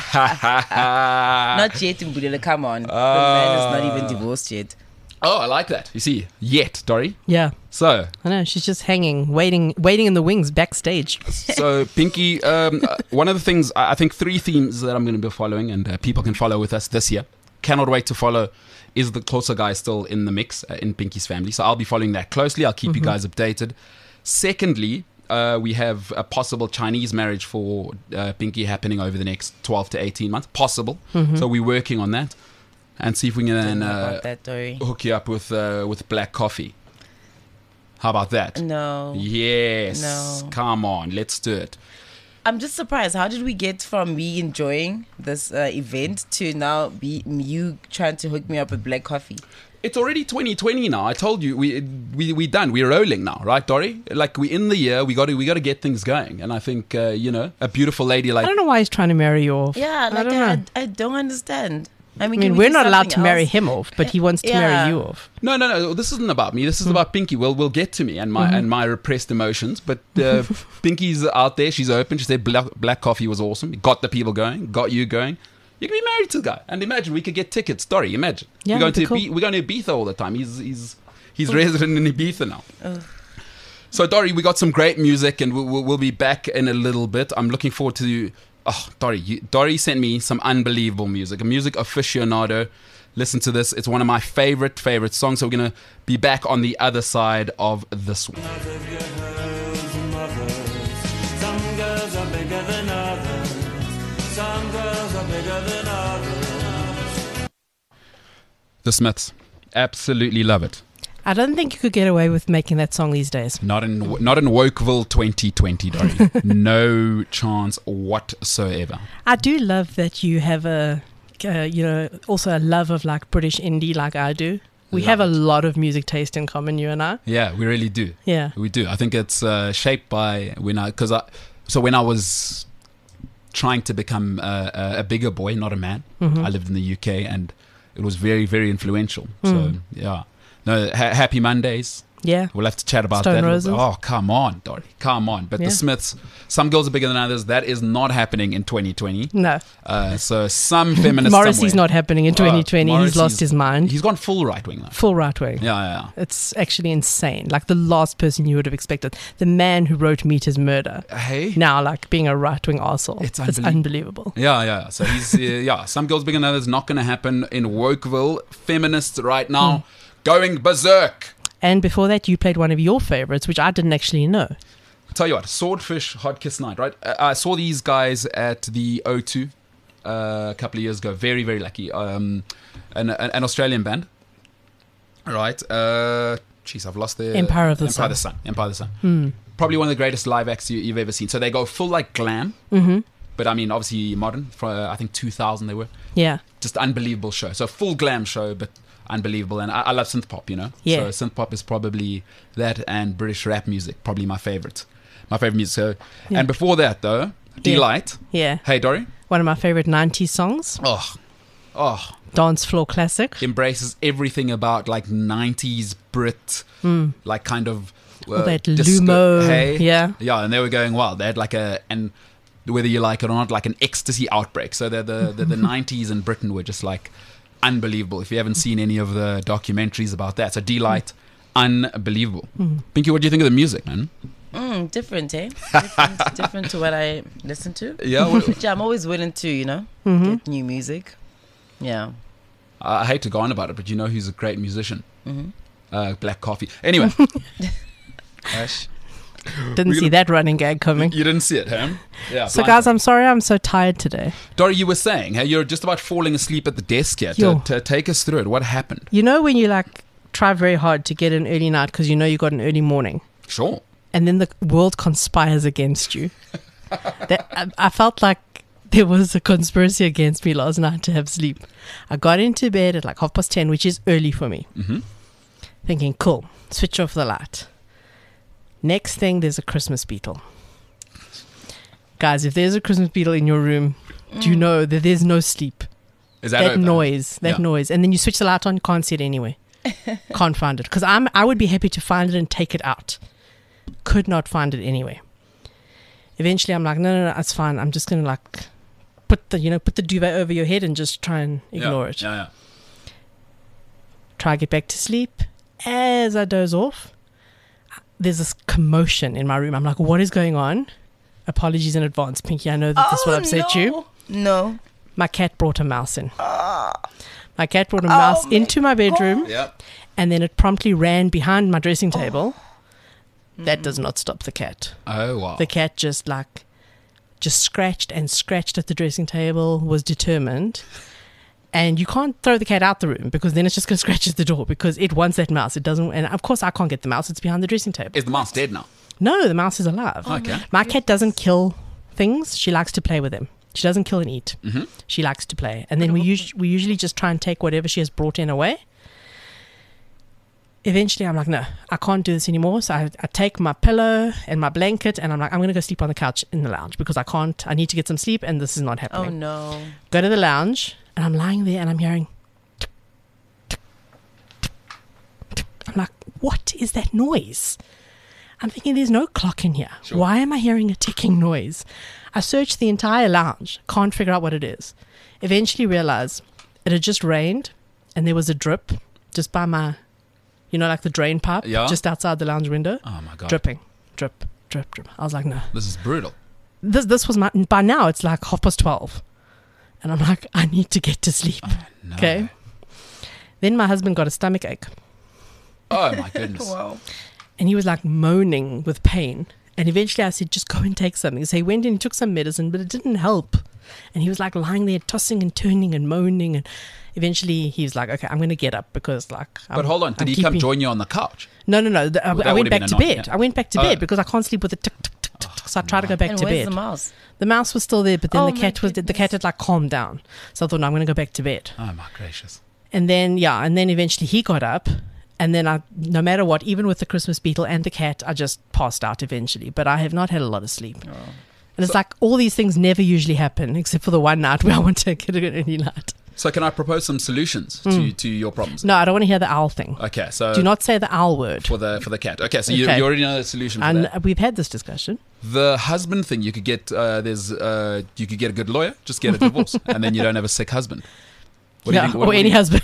yet, Mbulelo. Come on. The man is not even divorced yet. Oh, I like that. You see, yet, Dory. Yeah, So, I know. She's just hanging, waiting, waiting in the wings backstage. so Pinky, um, uh, one of the things, I I think three themes that I'm going to be following and uh, people can follow with us this year. Cannot wait to follow. Is the closer guy still in the mix uh, in Pinky's family? So I'll be following that closely. I'll keep you guys updated. Secondly, uh, we have a possible Chinese marriage for uh, Pinky happening over the next twelve to eighteen months. Possible. So we're working on that and see if we can Don't know uh, about that, Dory. hook you up with uh, with black coffee. How about that? No. Yes. No. Come on, let's do it. I'm just surprised. How did we get from me enjoying this uh, event to now be you trying to hook me up with black coffee? It's already twenty twenty now. I told you we we we done. We're rolling now, right, Dory? Like we in the year. We got to we got to get things going. And I think uh, you know a beautiful lady I like don't know why he's trying to marry you off. Yeah, I like don't I, know. I, don't understand. I mean, I mean, can we we're do not allowed to something marry else? him off, but he wants to Yeah. marry you off. no no no. This isn't about me. This is about Pinky. We'll we'll get to me and my and my repressed emotions. But uh, Pinky's out there. She's open. She said black, black coffee was awesome. Got the people going. Got you going. You can be married to the guy. And imagine we could get tickets. Dory, imagine. Yeah, we're going to that'd be Ibi- we're going to Ibiza all the time. He's he's he's resident in Ibiza now. So Dory, we got some great music, and we'll, we'll, we'll be back in a little bit. I'm looking forward to. Oh, Dory, you, Dory sent me some unbelievable music. A music aficionado. Listen to this. It's one of my favorite favorite songs. So we're gonna be back on the other side of this one. Some girls are bigger than others. Some girls are bigger than others. The Smiths, absolutely love it. I don't think you could get away with making that song these days. Not in not in Wokeville twenty twenty, Dory. No chance whatsoever. I do love that you have a, uh, you know, also a love of like British indie like I do. We Love have a it. lot of music taste in common, you and I. Yeah, we really do. Yeah. We do. I think it's uh, shaped by when I, because I, so when I was trying to become a, a, a bigger boy, not a man, Mm-hmm. I lived in the U K and it was very, very influential. Mm. So, yeah. No, ha- Happy Mondays. Yeah. We'll have to chat about Stone that. Roses. Oh, come on, Dory. Come on. But Yeah. the Smiths, some girls are bigger than others. That is not happening in twenty twenty. No. Uh, so some feminists Morrissey's somewhere- not happening in Oh, twenty twenty. He's Morrissey's- lost his mind. He's gone full right wing now. Full right wing. Yeah, yeah, yeah. It's actually insane. Like the last person you would have expected. The man who wrote Meet His Murder. Hey. Now, like being a right wing arsehole. It's It's, unbelie- unbelievable. Yeah, yeah. So he's uh, yeah. Some girls bigger than others. Not going to happen in Wokeville. Feminists right now going berserk. And before that, you played one of your favorites, which I didn't actually know. Tell you what, Swordfish Hot Kiss Night. Right. Uh, I saw these guys at the O two uh, a couple of years ago. Very, very lucky. Um, an, an, an Australian band. Right. Uh, Jeez, I've lost the Empire of the Empire Sun. of the Sun. Empire of the Sun. Probably one of the greatest live acts you, you've ever seen. So they go full like glam. Mm-hmm. But I mean, obviously modern. For uh, I think two thousand they were. Yeah. Just unbelievable show. So full glam show, but unbelievable. And I, I love synth pop, you know. Yeah. So synth pop is probably that, and British rap music, probably my favorite. My favorite music. So, Yeah. and before that though, Delight. Yeah. Hey Dory. One of my favorite nineties songs. Oh, oh, Dance floor classic. embraces everything about like nineties Brit, like kind of uh, All that disco. Lumo, Hey, yeah. yeah, and they were going wild. They had like a and whether you like it or not, like an ecstasy outbreak. So the the the, the nineties in Britain were just like unbelievable. If you haven't seen any of the documentaries about that, so Delight, Unbelievable. Pinky, what do you think of the music, man? Mm, different, eh? Different, different to what I listen to. Yeah, well, Which I'm always willing to, you know, Mm-hmm. get new music. Yeah. I hate to go on about it, but you know who's a great musician? Mm-hmm. Uh, Black Coffee. Anyway. Ash, Didn't We're see gonna- that running gag coming. you didn't see it, huh? Yeah. So, blind guys, spot. I'm sorry I'm so tired today. Dory, you were saying, hey, you're just about falling asleep at the desk here. Yo. To, to take us through it. What happened? You know when you like try very hard to get an early night because you know you got an early morning, Sure. and then the world conspires against you. that, I, I felt like there was a conspiracy against me last night to have sleep. I got into bed at like half past ten, which is early for me. Mm-hmm. Thinking, cool, switch off the light. Next thing, there's a Christmas beetle. Guys, if there's a Christmas beetle in your room, do you know that there's no sleep? Is that, That over? noise, that Yeah. noise. And then you switch the light on, can't see it anyway. Can't find it. Because I'm, I would be happy to find it and take it out. Could not find it anyway. Eventually, I'm like, no, no, no, that's fine. I'm just going to like put the, you know, put the duvet over your head and just try and ignore yeah. it. Yeah, yeah. Try to get back to sleep. As I doze off, there's this commotion in my room. I'm like, what is going on? Apologies in advance, Pinky. I know that this will upset you. Oh, No. My cat brought a mouse in. My cat brought a mouse my into my bedroom, Yeah. and then it promptly ran behind my dressing table. That does not stop the cat. Oh, wow. The cat just like, just scratched and scratched at the dressing table, was determined. And you can't throw the cat out the room because then it's just going to scratch at the door because it wants that mouse. It doesn't, and of course I can't get the mouse. It's behind the dressing table. Is the mouse dead now? No, the mouse is alive. Okay. My cat doesn't kill things. She likes to play with them. She doesn't kill and eat. Mm-hmm. She likes to play. And then we, us- we usually just try and take whatever she has brought in away. Eventually, I'm like, no, I can't do this anymore. So I, I take my pillow and my blanket and I'm like, I'm going to go sleep on the couch in the lounge because I can't, I need to get some sleep and this is not Oh, happening. no. Go to the lounge and I'm lying there and I'm hearing, tick, tick, tick, tick. I'm like, what is that noise? I'm thinking there's no clock in here. Sure. Why am I hearing a ticking noise? I searched the entire lounge, can't figure out what it is. Eventually realized it had just rained and there was a drip just by my, you know, like the drain pipe Yeah. just outside the lounge window. Oh, my God. Dripping, drip, drip, drip. I was like, no. This is brutal. This this was my, by now it's like half past twelve. And I'm like, I need to get to sleep. No. Okay. Then my husband got a stomach ache Oh, my goodness. Wow. and he was like moaning with pain. And eventually I said, just go and take something. So he went and he took some medicine, but it didn't help. And he was like lying there tossing and turning and moaning. And eventually he was like, okay, I'm going to get up because like. But I'm, hold on. Did I'm he come keeping- join you on the couch? No, no, no. The, I, Well, that I went would've been back to annoying, bed. yeah. I went back to Oh. bed because I can't sleep with the tick, tick, tick, tick, tick. So I tried to go back And to where's bed. the mouse? The mouse was still there, but then Oh the my cat was the goodness. cat had like calmed down. So I thought, no, I'm going to go back to bed. Oh, my gracious. And then, yeah, and then eventually he got up. And then I, no matter what, even with the Christmas beetle and the cat, I just passed out eventually. But I have not had a lot of sleep. Oh. And it's like all these things never usually happen except for the one night where I want to get an early night. So can I propose some solutions to, to your problems? No, I don't want to hear the owl thing. Okay, so Do not say the owl word. for the for the cat. Okay, so You, Okay. you already know the solution for And that. we've had this discussion. The husband thing, you could get uh, there's uh, you could get a good lawyer, just get a divorce, and then you don't have a sick husband. What do you Yeah, think? What- or what do any you- husband.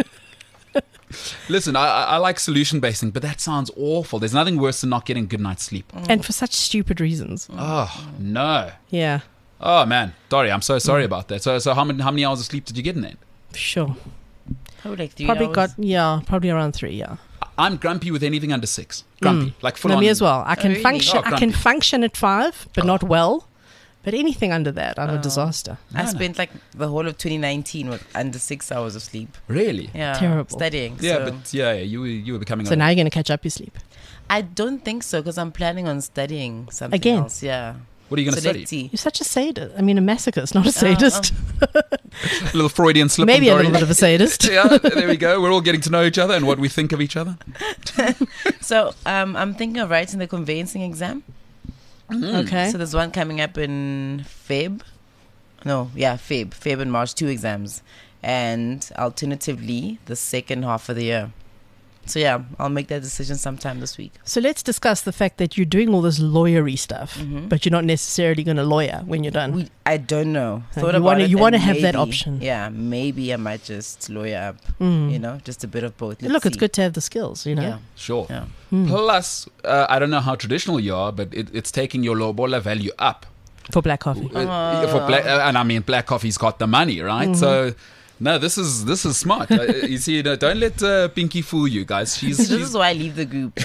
Listen, I, I I like solution based thing, but that sounds awful. There's nothing worse than not getting good night's sleep. And for such stupid reasons. Oh no. Yeah, Oh man, Dory, I'm so Mm. sorry about that. So so how many how many hours of sleep did you get in that? sure. Probably like three Probably hours. got, yeah, probably around three, yeah. I'm grumpy with anything under six. Grumpy, like full Mm. No, on. me as well. I can really? function. Oh, I can grumpy. function at five, but Oh. not well. But anything under that, I'm a Oh. disaster. I No, no. spent like the whole of twenty nineteen with under six hours of sleep. Really? Yeah, Terrible. Studying. Yeah, so. but yeah, yeah, you were you were becoming. So a, now you're going to catch up your sleep. I don't think so because I'm planning on studying something Again? else. Yeah. what are you going to so study? let's see. You're such a sadist. I mean, a masochist, not a sadist. A little Freudian slip. Maybe from a Dory. little bit of a sadist. Yeah, there we go. We're all getting to know each other and what we think of each other. So um, I'm thinking of writing the conveyancing exam. Okay. So there's one coming up in Feb. No, yeah, Feb. Feb and March, two exams. And alternatively, the second half of the year. So yeah, I'll make that decision sometime this week. So let's discuss the fact that you're doing all this lawyery stuff, Mhm. but you're not necessarily going to lawyer when you're done. We, I don't know. Uh, Thought you about wanna- it you and wanna have that maybe- option. Yeah, maybe I might just lawyer up. Mm. You know, just a bit of both. Let's Look, it's see. good to have the skills, you know. Yeah, Sure. yeah. Mm. Plus, uh, I don't know how traditional you are, but it, it's taking your lobola value up. For black coffee. Uh, yeah, for black, uh, and I mean, black coffee's got the money, right? So, no, this is this is smart. uh, you see, uh, don't let uh, Pinky fool you, guys. She's, This she's is why I leave the group.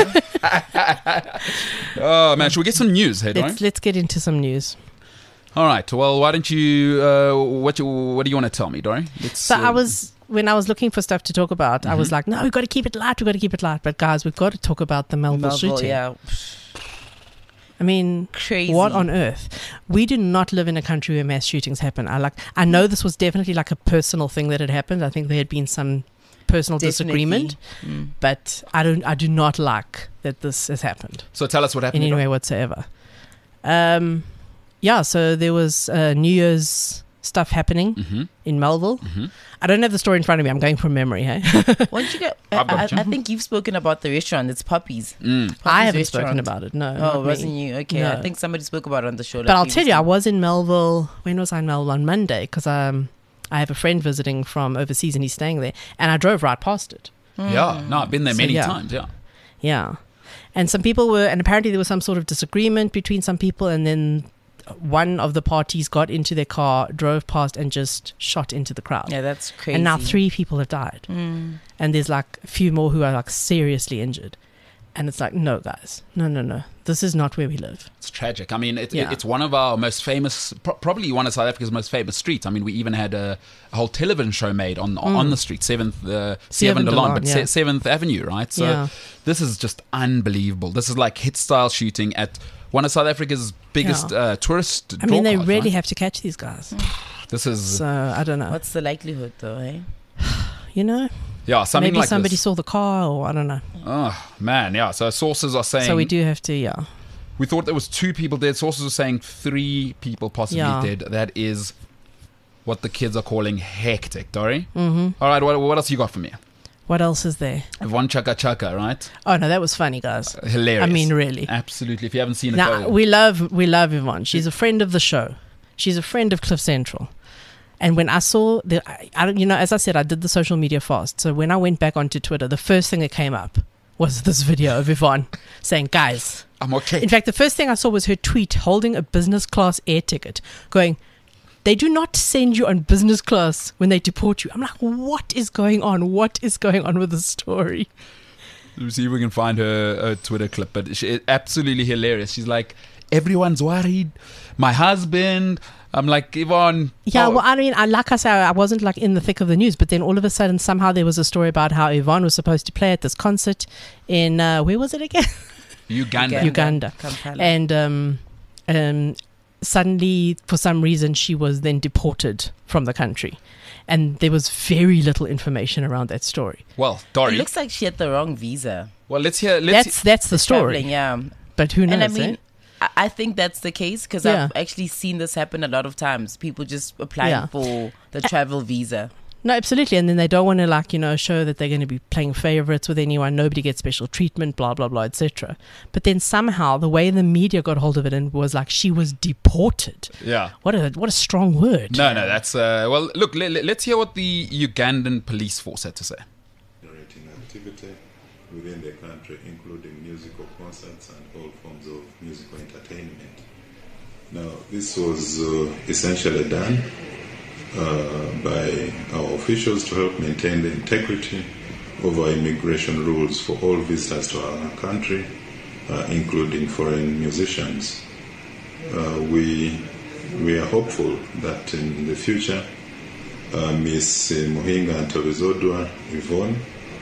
oh man, should we get some news, hey, Let's let's get into some news. All right. Well, why don't you? Uh, what you? What do you want to tell me, Dory? Let's, So uh, I was when I was looking for stuff to talk about, I was Mhm. like, no, we've got to keep it light. We've got to keep it light. But guys, we've got to talk about the Melville, Melville, shooting. yeah, I mean, crazy. what on earth? We do not live in a country where mass shootings happen. I like. I know this was definitely like a personal thing that had happened. I think there had been some personal Definitely. disagreement, Mm. but I don't. I do not like that this has happened So tell us what in happened. any Dory. way whatsoever. Um, yeah. So there was uh, New Year's stuff happening Mm-hmm. in Melville. Mm-hmm. I don't have the story in front of me. I'm going from memory. Hey, Why don't you get? I, I've got I, you. I think you've spoken about the restaurant. It's Puppies. Mm. Puppies I haven't restaurant. spoken about it. No. Oh, not it wasn't me. you? Okay, No. I think somebody spoke about it on the show. But like I'll tell you, I previously. was in Melville. When was I in Melville? On Monday, because um, I have a friend visiting from overseas and he's staying there, and I drove right past it. Yeah. No, I've been there So, many yeah. times. Yeah. Yeah, and some people were, and apparently there was some sort of disagreement between some people, and then one of the parties got into their car, drove past, and just shot into the crowd. Yeah, that's crazy. And now three people have died, Mm. and there's like a few more who are like seriously injured. And it's like, no, guys, no, no, no. This is not where we live. It's tragic. I mean, it, Yeah. it, it's one of our most famous, pro- probably one of South Africa's most famous streets. I mean, we even had a, a whole television show made on on the street, Seventh, uh, Seven Seventh de Lawn, Lawn, but yeah. Se- Seventh Avenue, right? So Yeah. this is just unbelievable. This is like hit style shooting at one of South Africa's biggest Yeah. uh, tourist. I mean, they draw cards, really right? have to catch these guys. This is So I don't know. What's the likelihood, though? Eh? You know, yeah, something maybe like somebody this. saw the car, or I don't know. Oh man, yeah. So sources are saying So we do have to, yeah. we thought there was two people dead. Sources are saying three people possibly Yeah. dead. That is what the kids are calling hectic, Dory. hmm All right, what, what else you got for me? What else is there? One Chaka Chaka, right? Oh no, that was funny, guys. Hilarious. I mean, really. Absolutely. If you haven't seen it, Now go. we love we love Yvonne. She's a friend of the show. She's a friend of Cliff Central. And when I saw the, I, I don't, you know, as I said, I did the social media fast. So when I went back onto Twitter, the first thing that came up was this video of Yvonne saying, "Guys." I'm okay. In fact, the first thing I saw was her tweet holding a business class air ticket, going, "They do not send you on business class when they deport you." I'm like, what is going on? What is going on with this story? Let's see if we can find her, her Twitter clip. But she, absolutely hilarious. She's like, everyone's worried. My husband. I'm like, Yvonne. Yeah, oh, well, I mean, I, like I said, I wasn't like in the thick of the news, but then all of a sudden, somehow there was a story about how Yvonne was supposed to play at this concert in, uh, where was it again? Uganda. Uganda. Kampala. And um, um, suddenly, for some reason, she was then deported from the country. And there was very little information around that story. Well, It Dory. looks like she had the wrong visa. well, let's hear. Let's That's that's the story. Traveling, yeah. But who knows? And I mean, eh? I I think that's the case because Yeah. I've actually seen this happen a lot of times. People just applying Yeah. for the travel visa. No, absolutely. And then they don't want to, like, you know, show that they're going to be playing favorites with anyone. Nobody gets special treatment, blah, blah, blah, et cetera. But then somehow the way the media got hold of it and was like she was deported. yeah. What a what a strong word. No, no, that's uh, well. Look, let, let's hear what the Ugandan police force had to say. Generating activity within the country, including musical concerts and all forms of musical entertainment. Now, this was uh, essentially done uh, by our officials to help maintain the integrity of our immigration rules for all visitors to our country, uh, including foreign musicians. Uh, we we are hopeful that in the future, uh, Miss Muhinga Ntobezodwa Yvonne,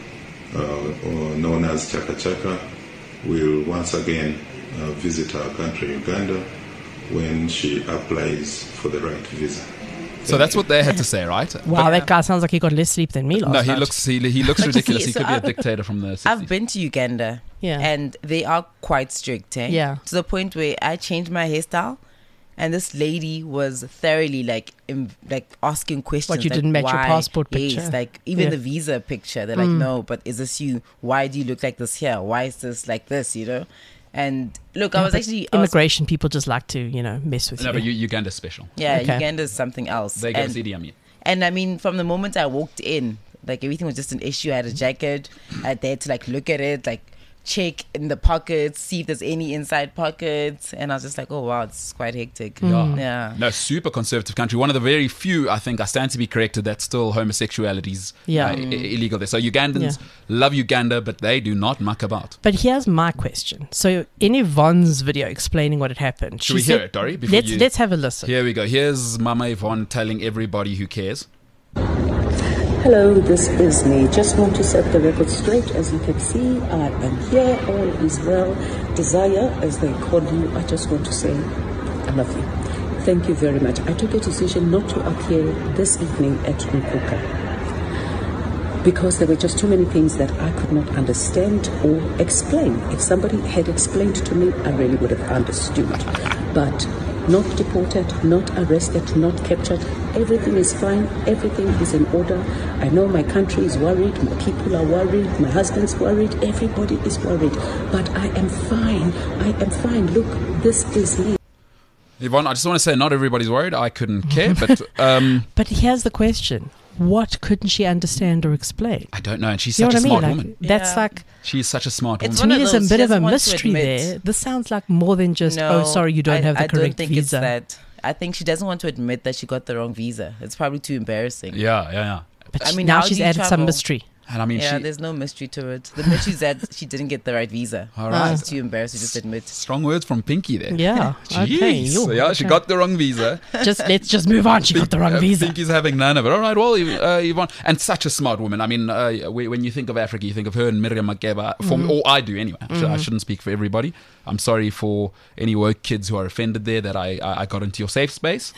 uh, or known as Chaka Chaka, will once again uh, visit our country, Uganda, when she applies for the right visa. So that's what they had to say, right? Wow, that guy sounds like he got less sleep than me last No, he night. looks he, he looks But you ridiculous. see, he so could be a I- dictator from the I've sixties. been to Uganda, Yeah. and they are quite strict, eh? Yeah. To the point where I changed my hairstyle, And this lady was thoroughly like im- like asking questions. What, you like, didn't match your why? passport picture? Yes, like even Yeah. the visa picture. They're like, Mm. no, but is this you? Why do you look like this here? Why is this like this? You know? And look, I Yeah, was but actually I was- immigration people just like to, you know, mess with No, you. but U- Uganda's special. yeah, Okay. Uganda is something else. They give us and, Idi Amin. and I mean, from the moment I walked in, like everything was just an issue. I had a jacket. I had there to like look at it, like check in the pockets, see if there's any inside pockets, and I was just like, oh wow, it's quite hectic. Yeah. Yeah. No, super conservative country. One of the very few, I think, I stand to be corrected, that still homosexuality's Yeah. uh, I- I- illegal there. So Ugandans Yeah. love Uganda, but they do not muck about. But here's my question. So in Yvonne's video explaining what had happened, Should she we hear said- it, Dory? Before Let's you- let's have a listen. Here we go. Here's Mama Yvonne telling everybody who cares. Hello, this is me. Just want to set the record straight. As you can see, I am here. All is well. Desire, as they call you, I just want to say, I love you. Thank you very much. I took a decision not to appear this evening at Nkuka because there were just too many things that I could not understand or explain. If somebody had explained to me, I really would have understood. But not deported, not arrested, not captured. Everything is fine. Everything is in order. I know my country is worried. My people are worried. My husband's worried. Everybody is worried. But I am fine. I am fine. Look, this is me. Yvonne, I just want to say not everybody's worried. I couldn't care, but um, But here's the question: what couldn't she understand or explain? I don't know. And she's You know such what a I mean? smart Like, woman. that's Yeah. like, She's such a smart It's woman. to one me, of there's a those, bit she of a doesn't want to mystery admit. there. This sounds like more than just, oh, sorry, you don't I, have the I correct don't think visa. It's that. I think she doesn't want to admit that she got the wrong visa. It's probably too embarrassing. Yeah, yeah, yeah. But I she- mean, now how she's do you added some travel? mystery. And I mean, Yeah, she, there's no mystery to it. The mystery is that she didn't get the right visa. All right. She's too embarrassed to just admit. strong words from Pinky there. Yeah. Jeez. Okay. yo, yeah, she okay. got the wrong visa. Just let's just move on. She got the wrong Uh, visa. Pinky's having none of it. All right, well, uh, Yvonne, and such a smart woman. I mean, uh, we- when you think of Africa, you think of her and Miriam Makeba. For Mm-hmm. me, or I do anyway. I, should, I shouldn't speak for everybody. I'm sorry for any woke kids who are offended there that I, I, I got into your safe space.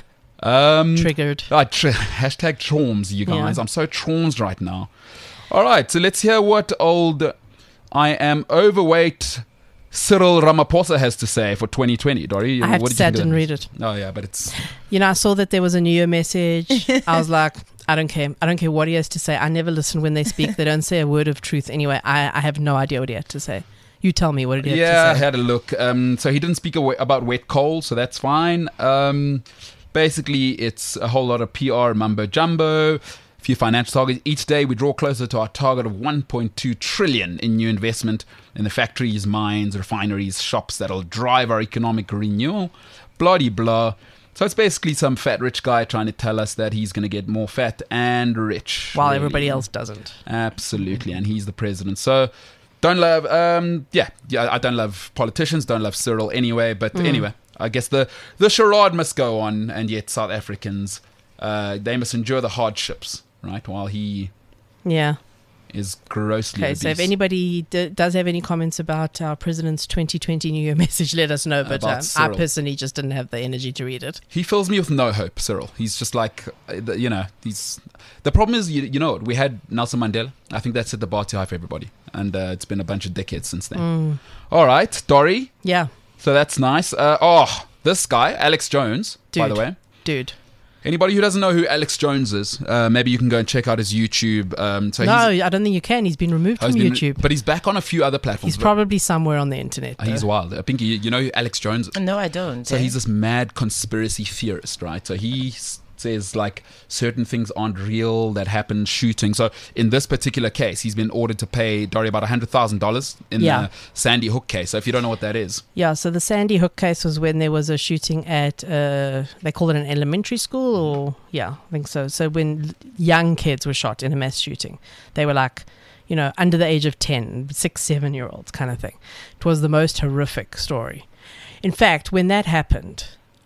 Um, Triggered. uh, tr- hashtag traums, you guys. Yeah. I'm so traums right now. All right, so let's hear what old I am overweight Cyril Ramaphosa has to say for twenty twenty. Dory, I have what to did say, you I think of didn't that? read it. Oh yeah, but it's You know, I saw that there was a New Year message. I was like, I don't care. I don't care what he has to say. I never listen when they speak. They don't say a word of truth anyway. I, I have no idea what he had to say. You tell me, what did he yeah. I have to say? had a look. Um, so he didn't speak awa- about wet coal, so that's fine. Um, basically, it's a whole lot of P R mumbo jumbo. A few financial targets. Each day we draw closer to our target of one point two trillion in new investment in the factories, mines, refineries, shops that'll drive our economic renewal. Blah de blah. So it's basically some fat rich guy trying to tell us that he's going to get more fat and rich. While really. everybody else doesn't. Absolutely, and he's the president. So don't love, um, yeah, yeah. I don't love politicians. Don't love Cyril anyway. But anyway, I guess the the charade must go on, and yet South Africans, uh, they must endure the hardships, right? While he Yeah. is grossly Okay, obese. so if anybody d- does have any comments about our president's twenty twenty New Year message, let us know. But About um, I Cyril. personally just didn't have the energy to read it. He fills me with no hope, Cyril. He's just like, uh, the- you know, he's. The problem is, you, you know, what, we had Nelson Mandela. I think that set the bar too high for everybody, and uh, it's been a bunch of decades since then. Mm. All right, Dory. Yeah, So that's nice. Uh, oh, this guy, Alex Jones, by Dude. the way. dude. Anybody who doesn't know who Alex Jones is, uh, maybe you can go and check out his YouTube. Um, so no, he's, I don't think you can. He's been removed oh, from he's been- YouTube. but he's back on a few other platforms. He's but- probably somewhere on the internet. uh, he's though. wild. I think you, you know who Alex Jones is. No, I don't. So eh? he's this mad conspiracy theorist, right? So he s- says like certain things aren't real that happen shooting. So in this particular case, he's been ordered to pay Dory about one hundred thousand dollars in Yeah. the Sandy Hook case. So if you don't know what that is, Yeah, so the Sandy Hook case was when there was a shooting at, uh, they call it an elementary school, or, yeah, I think so. So when young kids were shot in a mass shooting, they were like, you know, under the age of ten, six, seven year olds kind of thing. It was the most horrific story. In fact, when that happened,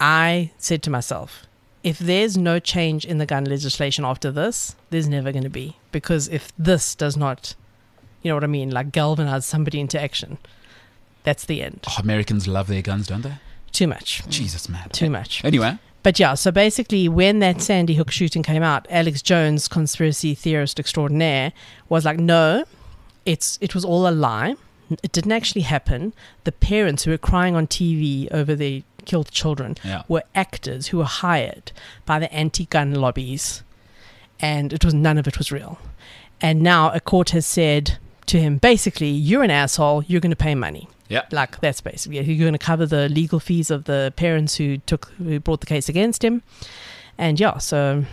I said to myself, if there's no change in the gun legislation after this, there's never going to be. Because if this does not, you know what I mean, like galvanize somebody into action, that's the end. oh, Americans love their guns, don't they? Too much. Jesus, man. Too much. Anyway, But yeah, so basically when that Sandy Hook shooting came out, Alex Jones, conspiracy theorist extraordinaire, was like, no, it's it was all a lie. It didn't actually happen. The parents who were crying on T V over their killed children Yeah. were actors who were hired by the anti-gun lobbies, and it was none of it was real. And now a court has said to him, basically, you're an asshole, you're going to pay money. Yeah. Like, that's basically it. You're going to cover the legal fees of the parents who took who brought the case against him. And yeah, so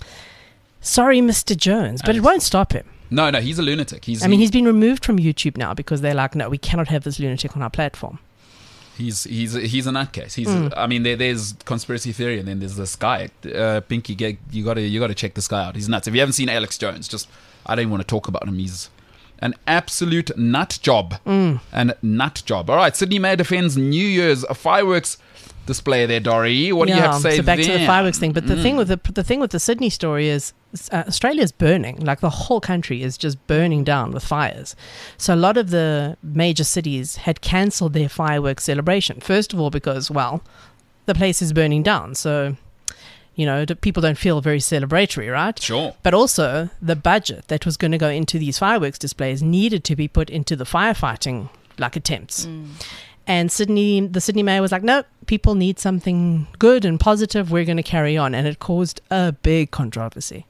sorry, Mister Jones, but it won't stop him. No, no, he's a lunatic. He's I mean, he's been removed from YouTube now because they're like, no, we cannot have this lunatic on our platform. He's he's he's a nutcase. He's Mm. I mean, there, there's conspiracy theory, and then there's this guy, uh, Pinky. Get, you gotta you gotta check this guy out. He's nuts. If you haven't seen Alex Jones, just I don't even want to talk about him. He's an absolute nut job, Mm. and nut job. All right, Sydney Mayor defends New Year's fireworks display there, Dory. What do you have to say so back there? to the fireworks thing. But the Mm. thing with the the thing with the Sydney story is uh, Australia's burning. Like, the whole country is just burning down with fires. So a lot of the major cities had cancelled their fireworks celebration. First of all, because, well, the place is burning down. So, you know, the people don't feel very celebratory, right? Sure. But also, the budget that was going to go into these fireworks displays needed to be put into the firefighting, like, attempts. And Sydney, the Sydney mayor was like, no, people need something good and positive. We're going to carry on. And it caused a big controversy.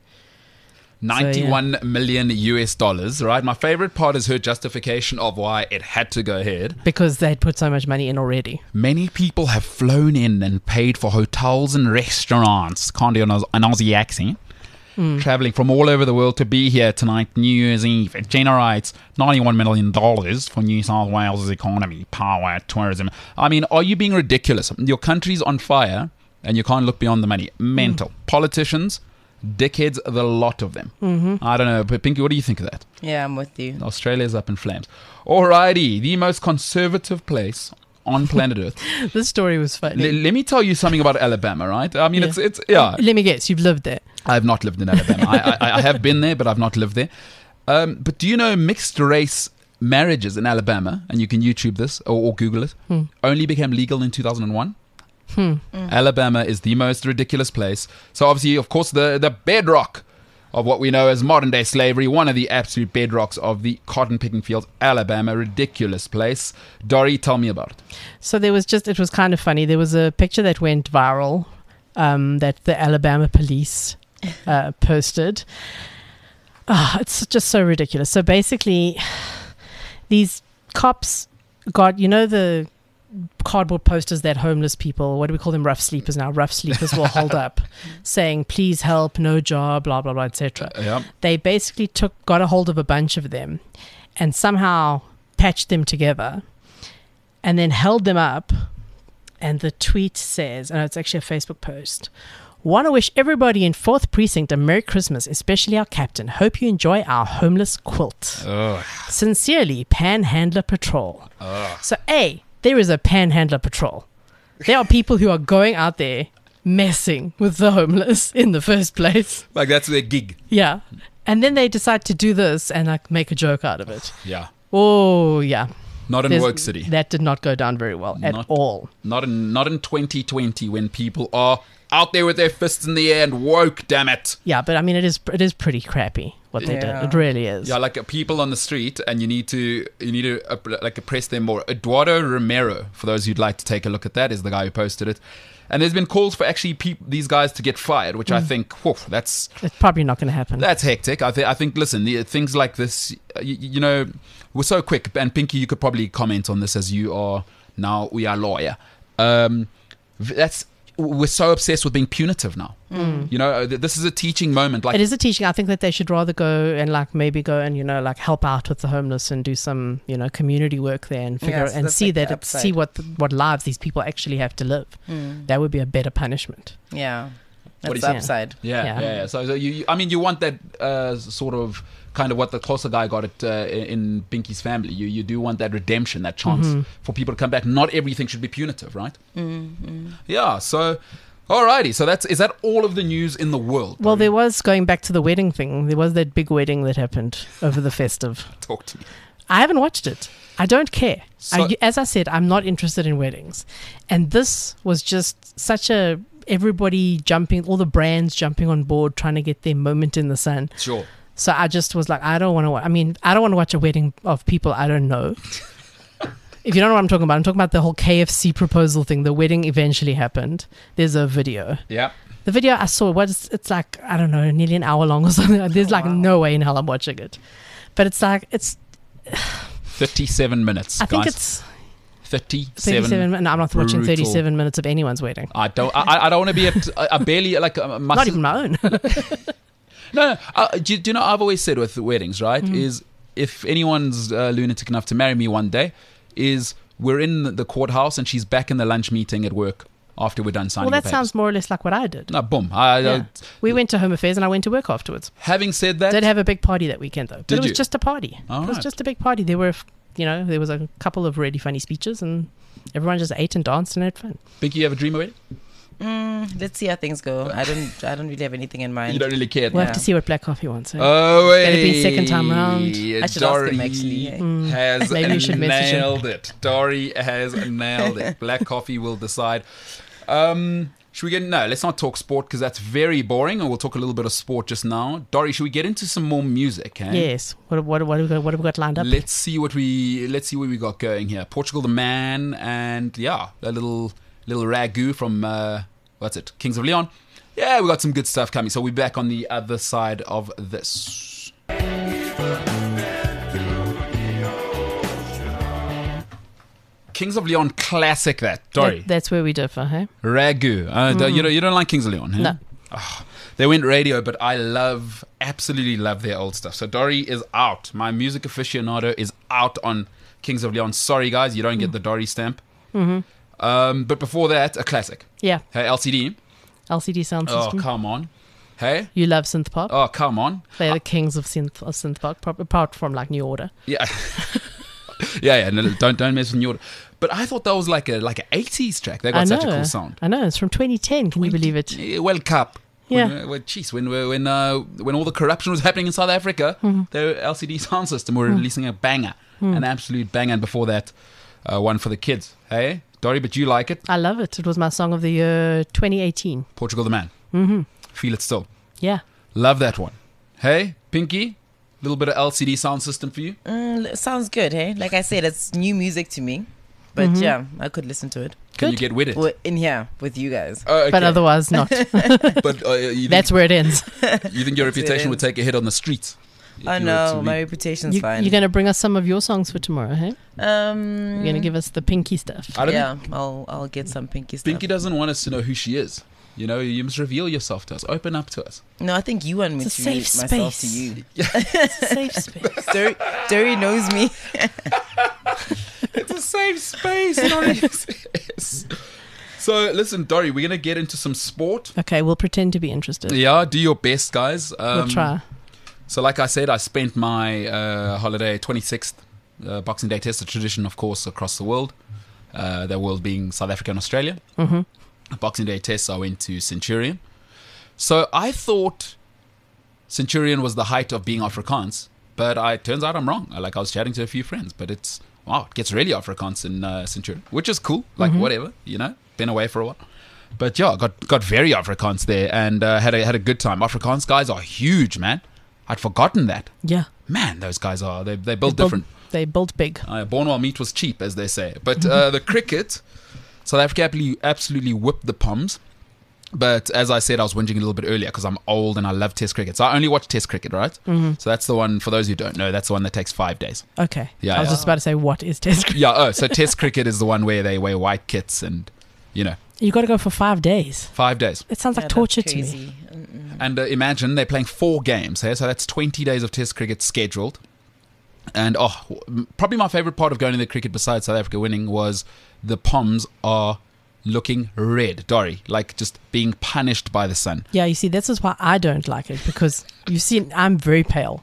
ninety-one million U S dollars, right? My favorite part is her justification of why it had to go ahead. Because they'd put so much money in already. Many people have flown in and paid for hotels and restaurants. Can't do an, Aus- an Aussie accent. Traveling from all over the world to be here tonight, New Year's Eve. It generates ninety-one million dollars for New South Wales' economy, power, tourism. I mean, are you being ridiculous? Your country's on fire and you can't look beyond the money. Mental. Politicians, dickheads, the lot of them. Mm-hmm. I don't know, but Pinky, what do you think of that? Yeah, I'm with you. Australia's up in flames. Alrighty, the most conservative place on planet Earth. This story was funny. L- let me tell you something about Alabama, right? I mean, Yeah. it's it's yeah. Let me guess, you've lived there. I have not lived in Alabama. I, I, I have been there, but I've not lived there. Um, but do you know mixed race marriages in Alabama? And you can YouTube this or, or Google it. Hmm. Only became legal in two thousand one. Hmm. Alabama is the most ridiculous place. So obviously, of course, the the bedrock of what we know as modern day slavery, one of the absolute bedrocks of the cotton picking fields, Alabama, ridiculous place. Dory, tell me about it. So there was just, it was kind of funny. There was a picture that went viral um, that the Alabama police uh, posted. Ah, it's just so ridiculous. So basically, these cops got, you know, the cardboard posters that homeless people, what do we call them, rough sleepers now, rough sleepers will hold up saying, please help, no job, blah, blah, blah, et cetera. Uh, yeah. They basically took, got a hold of a bunch of them and somehow patched them together and then held them up. And the tweet says, and it's actually a Facebook post, want to wish everybody in fourth Precinct a Merry Christmas, especially our captain. Hope you enjoy our homeless quilt. Ugh. Sincerely, Panhandler Patrol. So, A, there is a Panhandler Patrol. There are people who are going out there messing with the homeless in the first place. Like that's their gig. Yeah. And then they decide to do this and like make a joke out of it. Yeah. Oh, yeah. Not in There's- Woke City. That did not go down very well at Not- all. Not in not in twenty twenty when people are out there with their fists in the air and woke, damn it. Yeah, but I mean, it is it is pretty crappy what they Yeah. did. It really is. Yeah, like uh, people on the street, and you need to you need to uh, like oppress them more. Eduardo Romero, for those who'd like to take a look at that, is the guy who posted it. And there's been calls for actually peop these guys to get fired, which I think, whew, that's It's probably not going to happen. that's hectic. I think I think listen, the, things like this, uh, you, you know, we're so quick. And Pinky, you could probably comment on this as you are now. We are lawyer. Um, that's we're so obsessed with being punitive now. You know, th- this is a teaching moment. Like It is a teaching. I think that they should rather go and like maybe go and you know like help out with the homeless and do some you know community work there and figure Yeah, out so and that's see like the that it, upside. see what the, what lives these people actually have to live. That would be a better punishment. Yeah. What do That's you the say? upside. Yeah, Yeah. yeah. yeah. So, so you, you, I mean, you want that uh, sort of kind of what the Xhosa guy got it uh, in Pinky's family. You you do want that redemption, that chance for people to come back. Not everything should be punitive, right? Mm-hmm. Yeah. So, alrighty. So that's is that all of the news in the world? Well, there was going back to the wedding thing. There was that big wedding that happened over the festive. Talk to me. I haven't watched it. I don't care. So- I, as I said, I'm not interested in weddings. And this was just such a everybody jumping, all the brands jumping on board, trying to get their moment in the sun. Sure. So I just was like, I don't want to. I mean, I don't want to watch a wedding of people I don't know. If you don't know what I'm talking about, I'm talking about the whole K F C proposal thing. The wedding eventually happened. There's a video. Yeah. The video I saw was it's like I don't know, nearly an hour long or something. There's like no way in hell I'm watching it, but it's like it's. thirty-seven minutes. I think guys. it's thirty-seven. thirty-seven. No, I'm not watching brutal. thirty-seven minutes of anyone's wedding. I don't. I, I don't want to be. A, I barely like. Uh, my Not sis- even my own. No, no. Uh, do, you- do you know? I've always said with weddings, right? Mm. Is if anyone's uh, lunatic enough to marry me one day, is we're in the courthouse and she's back in the lunch meeting at work after we're done signing. Well, that the papers. sounds more or less like what I did. No, boom. I, Yeah. uh, We went to Home Affairs and I went to work afterwards. having said that, Did have a big party that weekend though. But Did it was you? just a party. All it was right. just a big party. There were, you know, there was a couple of really funny speeches and everyone just ate and danced and had fun. think you have a dream wedding? Mm, let's see how things go. I don't. I don't really have anything in mind. You don't really care. We'll Yeah. have to see what Black Coffee wants. eh? Oh, wait. Gonna be second time round. I should Dory ask him actually. eh? Mm. has Maybe you should message him. nailed it. Dory has nailed it. Black Coffee will decide. Um, should we get no? Let's not talk sport because that's very boring, and we'll talk a little bit of sport just now. Dory, should we get into some more music? Eh? Yes. What, what, what, have we got, what have we got lined up? Let's see what we let's see what we got going here. Portugal the Man, and yeah, a little little ragu from uh, what's it? Kings of Leon. Yeah, we got some good stuff coming. So we'll be back on the other side of this. Kings of Leon classic that. Dory. That- that's where we differ, hey? Ragu. Uh, do- you, don't, you don't like Kings of Leon, huh? No. Oh, they went radio, but I love, absolutely love their old stuff. So Dory is out. My music aficionado is out on Kings of Leon. Sorry, guys, you don't get the Dory stamp. Mm-hmm. Um, but before that, a classic. Yeah. Hey, L C D. L C D sound Oh, system. come on. Hey? You love synth pop. Oh, come on. They're the kings of synth of synth pop, pro- apart from like New Order. Yeah. yeah, yeah. No, don't don't mess with New Order. But I thought that was like a like an eighties track. They got I know. such a cool sound. I know. It's from twenty ten. Can you believe it? Eh, World Cup. Yeah. When, uh, when, geez, when when uh, when all the corruption was happening in South Africa, Mm-hmm. their L C D sound system were releasing a banger, Mm. an absolute banger. And before that, uh, one for the kids. Hey, Dory, but you like it? I love it. It was my song of the year twenty eighteen. Portugal the Man. Mm-hmm. Feel it still. Yeah. Love that one. Hey, Pinky, little bit of L C D sound system for you. Mm, sounds good, hey? Like I said, it's new music to me. But Mhm. yeah, I could listen to it. Can you Good. get with it? Well, in here with you guys. Oh, okay. But otherwise not. But uh, you, think, That's where it ends. you think your That's reputation it. would take a hit on the streets? if Oh you were to no, leave? my reputation's You, fine. you're going to bring us some of your songs for tomorrow, hey? um, You're going to give us the pinky stuff. I don't yeah, I'll I'll get some pinky stuff. Pinky doesn't want us to know who she is. You know, you must reveal yourself to us. Open up to us. No, I think you want me It's to a reveal safe myself to space. you. It's a safe space. Derry, Derry knows me. It's a safe space. Dory. Yes. So, listen, Dory, we're going to get into some sport. Okay, we'll pretend to be interested. Yeah, do your best, guys. Um, We'll try. So, like I said, I spent my uh, holiday twenty-sixth uh, Boxing Day test, a tradition, of course, across the world. Uh, the world being South Africa and Australia. Mm-hmm. Boxing Day test, I went to Centurion. So I thought Centurion was the height of being Afrikaans, but I it turns out I'm wrong. Like I was chatting to a few friends, but it's wow, it gets really Afrikaans in uh, Centurion, which is cool. Like Mm-hmm. whatever, you know, been away for a while. But yeah, got got very Afrikaans there and uh, had a had a good time. Afrikaans guys are huge, man. I'd forgotten that. Yeah. Man, those guys are they they build They built- different. They built big. Uh, born while meat was cheap, as they say. But uh, the cricket, South Africa absolutely, absolutely whipped the Poms. But as I said, I was whinging a little bit earlier because I'm old and I love Test cricket. So I only watch Test cricket, right? Mm-hmm. So that's the one, for those who don't know, that's the one that takes five days. Okay. Yeah, I was yeah. just about to say, what is test cricket? Yeah, oh, so Test cricket is the one where they wear white kits and, you know, You got to go for five days. five days. It sounds Yeah, like that's torture to me. crazy. Mm-mm. And uh, imagine they're playing four games, hey? So that's twenty days of Test cricket scheduled. And oh, w- probably my favorite part of going to the cricket besides South Africa winning was the Poms are looking red, Dory, like just being punished by the sun. Yeah, you see, this is why I don't like it because you see, I'm very pale.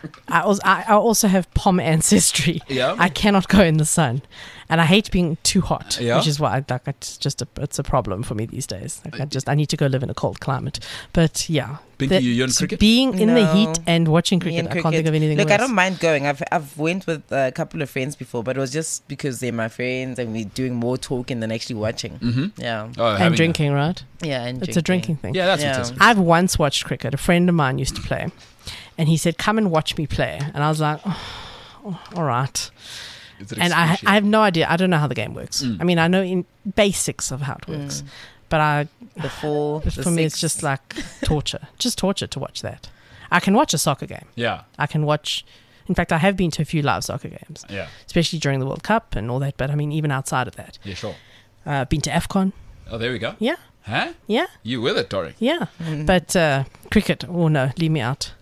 I also, I, I also have Pom ancestry. Yeah. I cannot go in the sun, and I hate being too hot, Yeah. which is why I, like it's just a it's a problem for me these days. Like I just I need to go live in a cold climate. But yeah, Pinky, the- you- you're in s- cricket? being in the No. heat and watching Me cricket, and I can't cricket. think of anything Look, worse. I don't mind going. I've I've went with a couple of friends before, but it was just because they're my friends and we're doing more talking than actually watching. Mm-hmm. Yeah, Oh, having and a- drinking, right? yeah, and It's a drinking thing. Yeah, that's Yeah. what it is. I've once watched cricket. A friend of mine used to play, and he said, "Come and watch me play." And I was like, oh, "All right." Is it and I, excruciating? I have no idea. I don't know how the game works. Mm. I mean, I know in basics of how it works, but I, The four, the for me, it's six. just like torture. Just torture to watch that. I can watch a soccer game. Yeah, I can watch. In fact, I have been to a few live soccer games, yeah, especially during the World Cup and all that. But I mean, even outside of that, yeah, sure. uh, been to AFCON. Oh, there we go. Yeah, Huh? yeah, You with it, Dory? yeah. But uh, cricket, oh no, leave me out.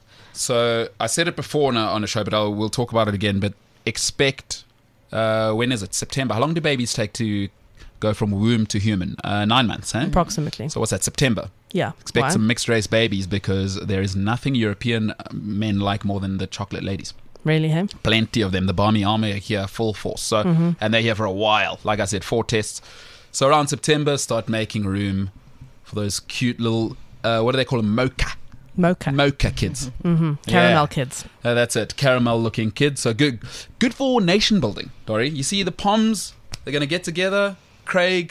So I said it before on a, on a show, but I'll, we'll talk about it again. But expect, uh, when is it? September. How long do babies take to go from womb to human? Uh, nine months, huh? Approximately. So what's that? September. Yeah. Expect Why? some mixed race babies because there is nothing European men like more than the chocolate ladies. Really, hey? Plenty of them. The Barmy Army are here full force. So, Mm-hmm. and they're here for a while. Like I said, four tests. So around September, start making room for those cute little, uh, what do they call them? Mocha. Mocha. Mocha kids. mm-hmm. Caramel Yeah. kids. Uh, that's it. Caramel looking kids. So good good for nation building, Dory. You see the Poms, they're going to get together. Craig,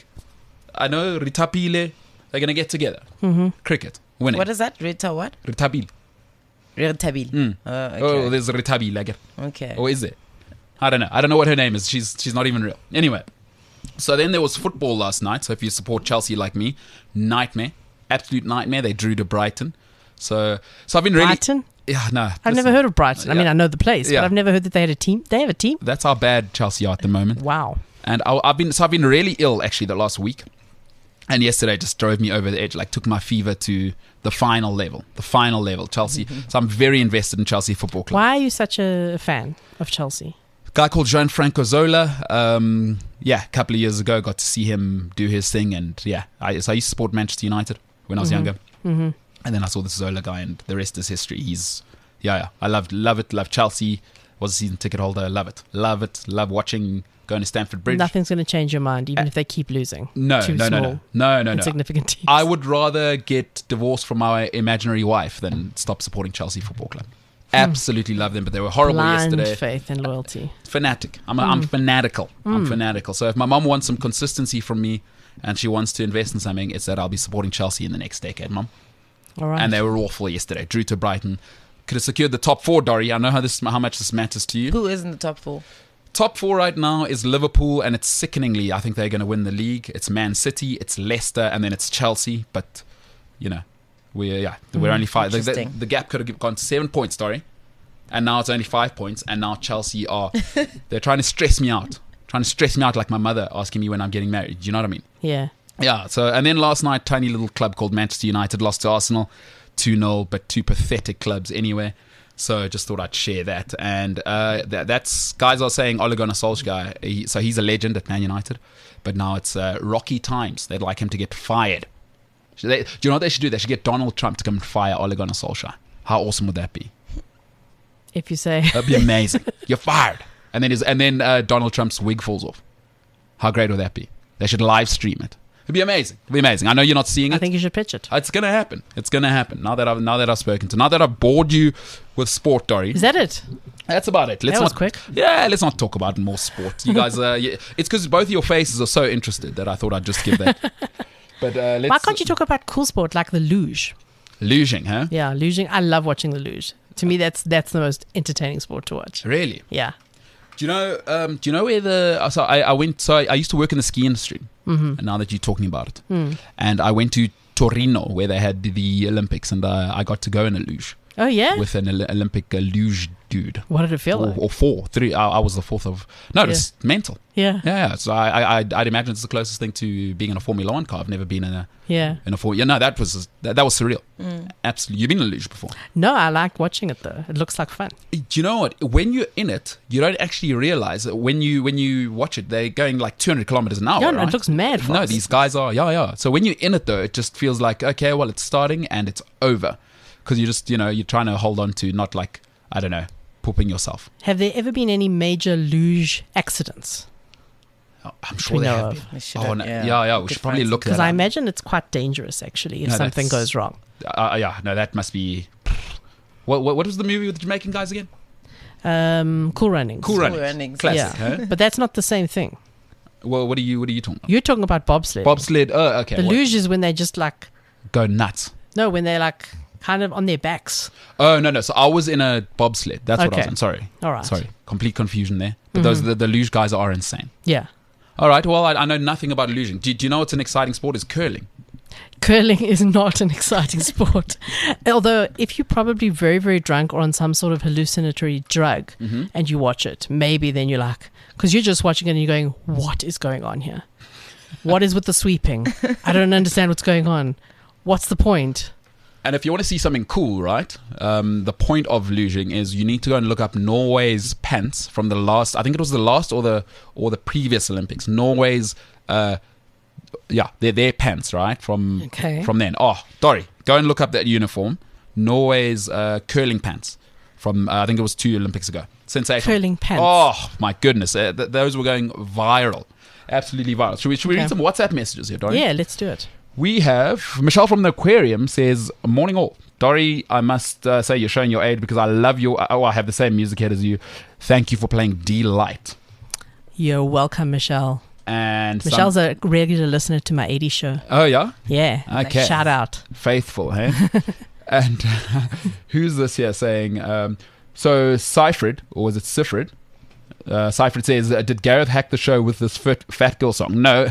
I know, Ritapile, they're going to get together. Mm-hmm. Cricket. Winning. What is that? Rita what? Ritapile. Ritabil. Mm. Oh, okay. Oh, there's Ritapile again. okay. Or is it? I don't know. I don't know what her name is. She's she's not even real. Anyway, so then there was football last night. So if you support Chelsea like me, nightmare, absolute nightmare. They drew to Brighton. So so I've been really Brighton? yeah no. I've never heard of Brighton. I mean, Yeah. I know the place, Yeah. but I've never heard that they had a team. They have a team? That's how bad Chelsea are at the moment. Wow. And I, I've been so I've been really ill actually the last week, and yesterday just drove me over the edge. Like took my fever to the final level, the final level. Chelsea. So I'm very invested in Chelsea Football Club. Why are you such a fan of Chelsea? Guy called Gianfranco Zola. Um, yeah, a couple of years ago, got to see him do his thing, and yeah, I, so I used to support Manchester United when I was younger, Mm-hmm. and then I saw this Zola guy, and the rest is history. He's yeah, yeah. I loved love it, love Chelsea. Was a season ticket holder. Love it, love it, love watching going to Stamford Bridge. Nothing's going to change your mind, even Uh, if they keep losing. No, Too no, no, small, no, no, no, no. insignificant teams. I would rather get divorced from my imaginary wife than stop supporting Chelsea Football Club. Absolutely love them, but they were horrible Blind yesterday. faith and loyalty. Fanatic. I'm, I'm fanatical. I'm fanatical. So if my mum wants some consistency from me and she wants to invest in something, it's that I'll be supporting Chelsea in the next decade, mum. All right. And they were awful yesterday. Drew to Brighton. Could have secured the top four, Dory. I know how this, how much this matters to you. Who is in the top four? Top four right now is Liverpool, and it's sickeningly, I think they're going to win the league. It's Man City, it's Leicester, and then it's Chelsea. But, you know, we're, yeah, we're only five. The, the, interesting. the gap could have gone to seven points, Dory. And now it's only five points. And now Chelsea are, they're trying to stress me out. Trying to stress me out like my mother asking me when I'm getting married. Do you know what I mean? yeah. Yeah, so, and then last night, tiny little club called Manchester United lost to Arsenal two nil, but two pathetic clubs anyway. So just thought I'd share that. And uh, that, that's, guys are saying Ole Gunnar Solskjaer, he, so he's a legend at Man United, but now it's uh, rocky times. They'd like him to get fired. Should they, do you know what they should do? They should get Donald Trump to come and fire Ole Gunnar Solskjaer. How awesome would that be? If you say. That'd be amazing. You're fired. And then, his, and then uh, Donald Trump's wig falls off. How great would that be? They should live stream it. It'd be amazing. It'd be amazing. I know you're not seeing it. I think you should pitch it. It's gonna happen. It's gonna happen. Now that I've now that I've spoken to, now that I've bored you with sport, Dory. Is that it? That's about it. Let's That was not, quick. Yeah, let's not talk about more sport. You guys, uh, yeah, it's because both of your faces are so interested that I thought I'd just give that. But uh, let's. Why can't you talk about cool sport like the luge? Luging, huh? Yeah, luging. I love watching the luge. To me, that's that's the most entertaining sport to watch. Really? Yeah. Do you know? Um, do you know where the? uh, So I, I went. So I, I used to work in the ski industry. Mm-hmm. And now that you're talking about it, Mm. and I went to Torino where they had the Olympics, and uh, I got to go in a luge Oh yeah. with an Oli- Olympic uh, luge dude. What did it feel Or, like? or four, three. I, I was the fourth of. No, Yeah. it's mental. Yeah. Yeah, yeah. So I, I, I'd, I'd imagine it's the closest thing to being in a Formula One car. I've never been in a Yeah. in a Formula. Yeah, no, that was that, that was surreal. Absolutely, you've been in a luge before. No, I liked watching it though. It looks like fun. Do you know what? When you're in it, you don't actually realize that when you when you watch it, they're going like two hundred kilometers an hour. Yeah, no, right? it looks mad fast. No, these guys are. Yeah, yeah. So when you're in it though, it just feels like okay, well, it's starting and it's over because you just you know you're trying to hold on to not like I don't know pooping yourself. Have there ever been any major luge accidents? Oh, I'm sure we there know have of. been. We should Oh, have- no, yeah. yeah, yeah. We Could should probably find look Because that I up. imagine it's quite dangerous actually if No, something that's- goes wrong. Uh, yeah, no, that must be. What, what what was the movie with the Jamaican guys again? Um, cool runnings. Cool Runnings. Runnings. Classic. Yeah, Huh? but that's not the same thing. Well, what are you what are you talking about? You're talking about bobsled. Bobsled. Oh, okay. The what? luge is when they just like Go nuts. no, when they like kind of on their backs. Oh, no, no. So I was in a bobsled. That's what I was Okay. in. Sorry. All right. Sorry. Complete confusion there. But those the, the luge guys are insane. Yeah. All right. Well, I, I know nothing about luging. Do, do you know what's an exciting sport? Is curling. Curling is not an exciting sport. Although, if you're probably very, very drunk or on some sort of hallucinatory drug Mm-hmm. and you watch it, maybe then you're like, because you're just watching it and you're going, what is going on here? What is with the sweeping? I don't understand what's going on. What's the point? And if you want to see something cool, right? Um, the point of luging is you need to go and look up Norway's pants from the last. I think it was the last or the or the previous Olympics. Norway's, uh, yeah, their their pants, right? From Okay. from then. Oh, Dory, go and look up that uniform. Norway's uh, curling pants from uh, I think it was two Olympics ago. Sensational. Curling pants. Oh my goodness, uh, th- those were going viral, absolutely viral. Should we should we Okay. read some WhatsApp messages here, Dory? Yeah, let's do it. We have Michelle from the Aquarium says, "Morning all, Dory. I must uh, say you're showing your age because I love your. Oh, I have the same music head as you. Thank you for playing Delight." You're welcome, Michelle. And some- Michelle's a regular listener to my eighties show. oh yeah, Yeah. Okay. Shout out. faithful, hey. And uh, who's this here saying? Um, so Seifrid, or was it Sifrid? Uh, Seifrid says, uh, "Did Gareth hack the show with this fit, fat girl song?" No,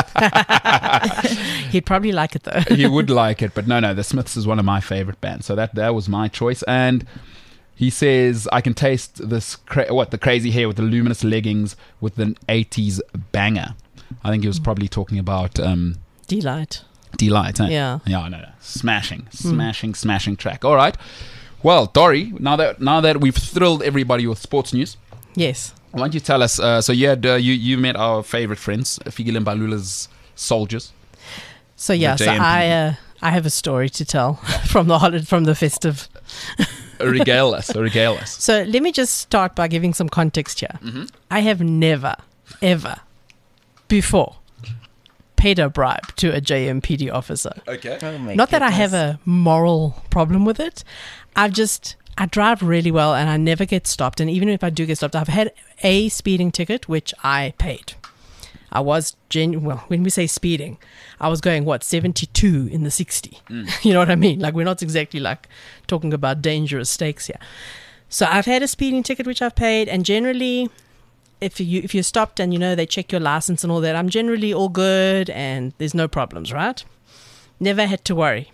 He'd probably like it though. he would like it, but no, no. The Smiths is one of my favorite bands, so that that was my choice. And he says, "I can taste this cra- what the crazy hair with the luminous leggings with the eighties banger." I think he was probably talking about um, Delight. Delight. Eh? Yeah. yeah, no, no, smashing, smashing, smashing track. All right, well, Dory, now that now that we've thrilled everybody with sports news, Yes. why don't you tell us? Uh, so you had uh, you you met our favorite friends, Figilin Balula's soldiers. So yeah, The so J M P. I uh, I have a story to tell from the holiday, from the festive. Regale us, regale us. So let me just start by giving some context here. Mm-hmm. I have never, ever before paid a bribe to a J M P D officer. Okay. Oh my Not that I have goodness. a moral problem with it. I've just, I drive really well and I never get stopped. And even if I do get stopped, I've had a speeding ticket, which I paid. I was, genu- well, when we say speeding, I was going, what, seventy-two in the sixty. You know what I mean? Like, we're not exactly like talking about dangerous stakes here. So I've had a speeding ticket, which I've paid. And generally, if you if you're stopped and, you know, they check your license and all that, I'm generally all good and there's no problems, right? Never had to worry.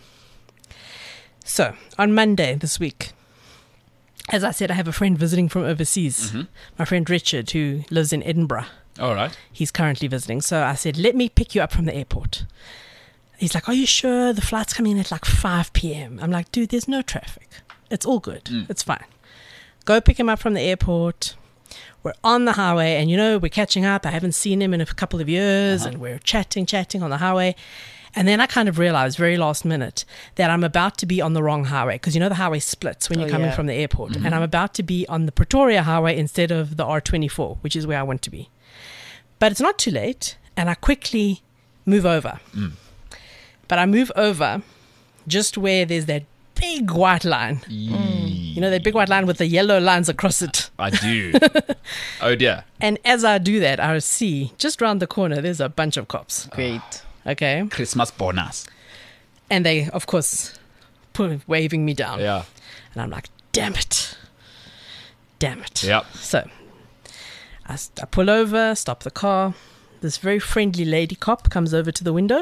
So, on Monday this week, as I said, I have a friend visiting from overseas. My friend Richard, who lives in Edinburgh. All right. He's currently visiting. So I said, let me pick you up from the airport. He's like, are you sure? The flight's coming in at like five p.m. I'm like, dude, there's no traffic. It's all good. It's fine. Go pick him up from the airport. We're on the highway and, you know, we're catching up. I haven't seen him in a couple of years and we're chatting, chatting on the highway. And then I kind of realized very last minute that I'm about to be on the wrong highway because, you know, the highway splits when you're Oh, coming yeah. from the airport. And I'm about to be on the Pretoria highway instead of the R twenty-four, which is where I want to be. But it's not too late, and I quickly move over. But I move over just where there's that big white line. You know, that big white line with the yellow lines across it. I do. Oh dear. And as I do that, I see just round the corner, there's a bunch of cops. Great. Okay. Christmas bonus. And they, of course, put, waving me down. Yeah. And I'm like, damn it. Damn it. Yep. So I, st- I pull over, stop the car. This very friendly lady cop comes over to the window.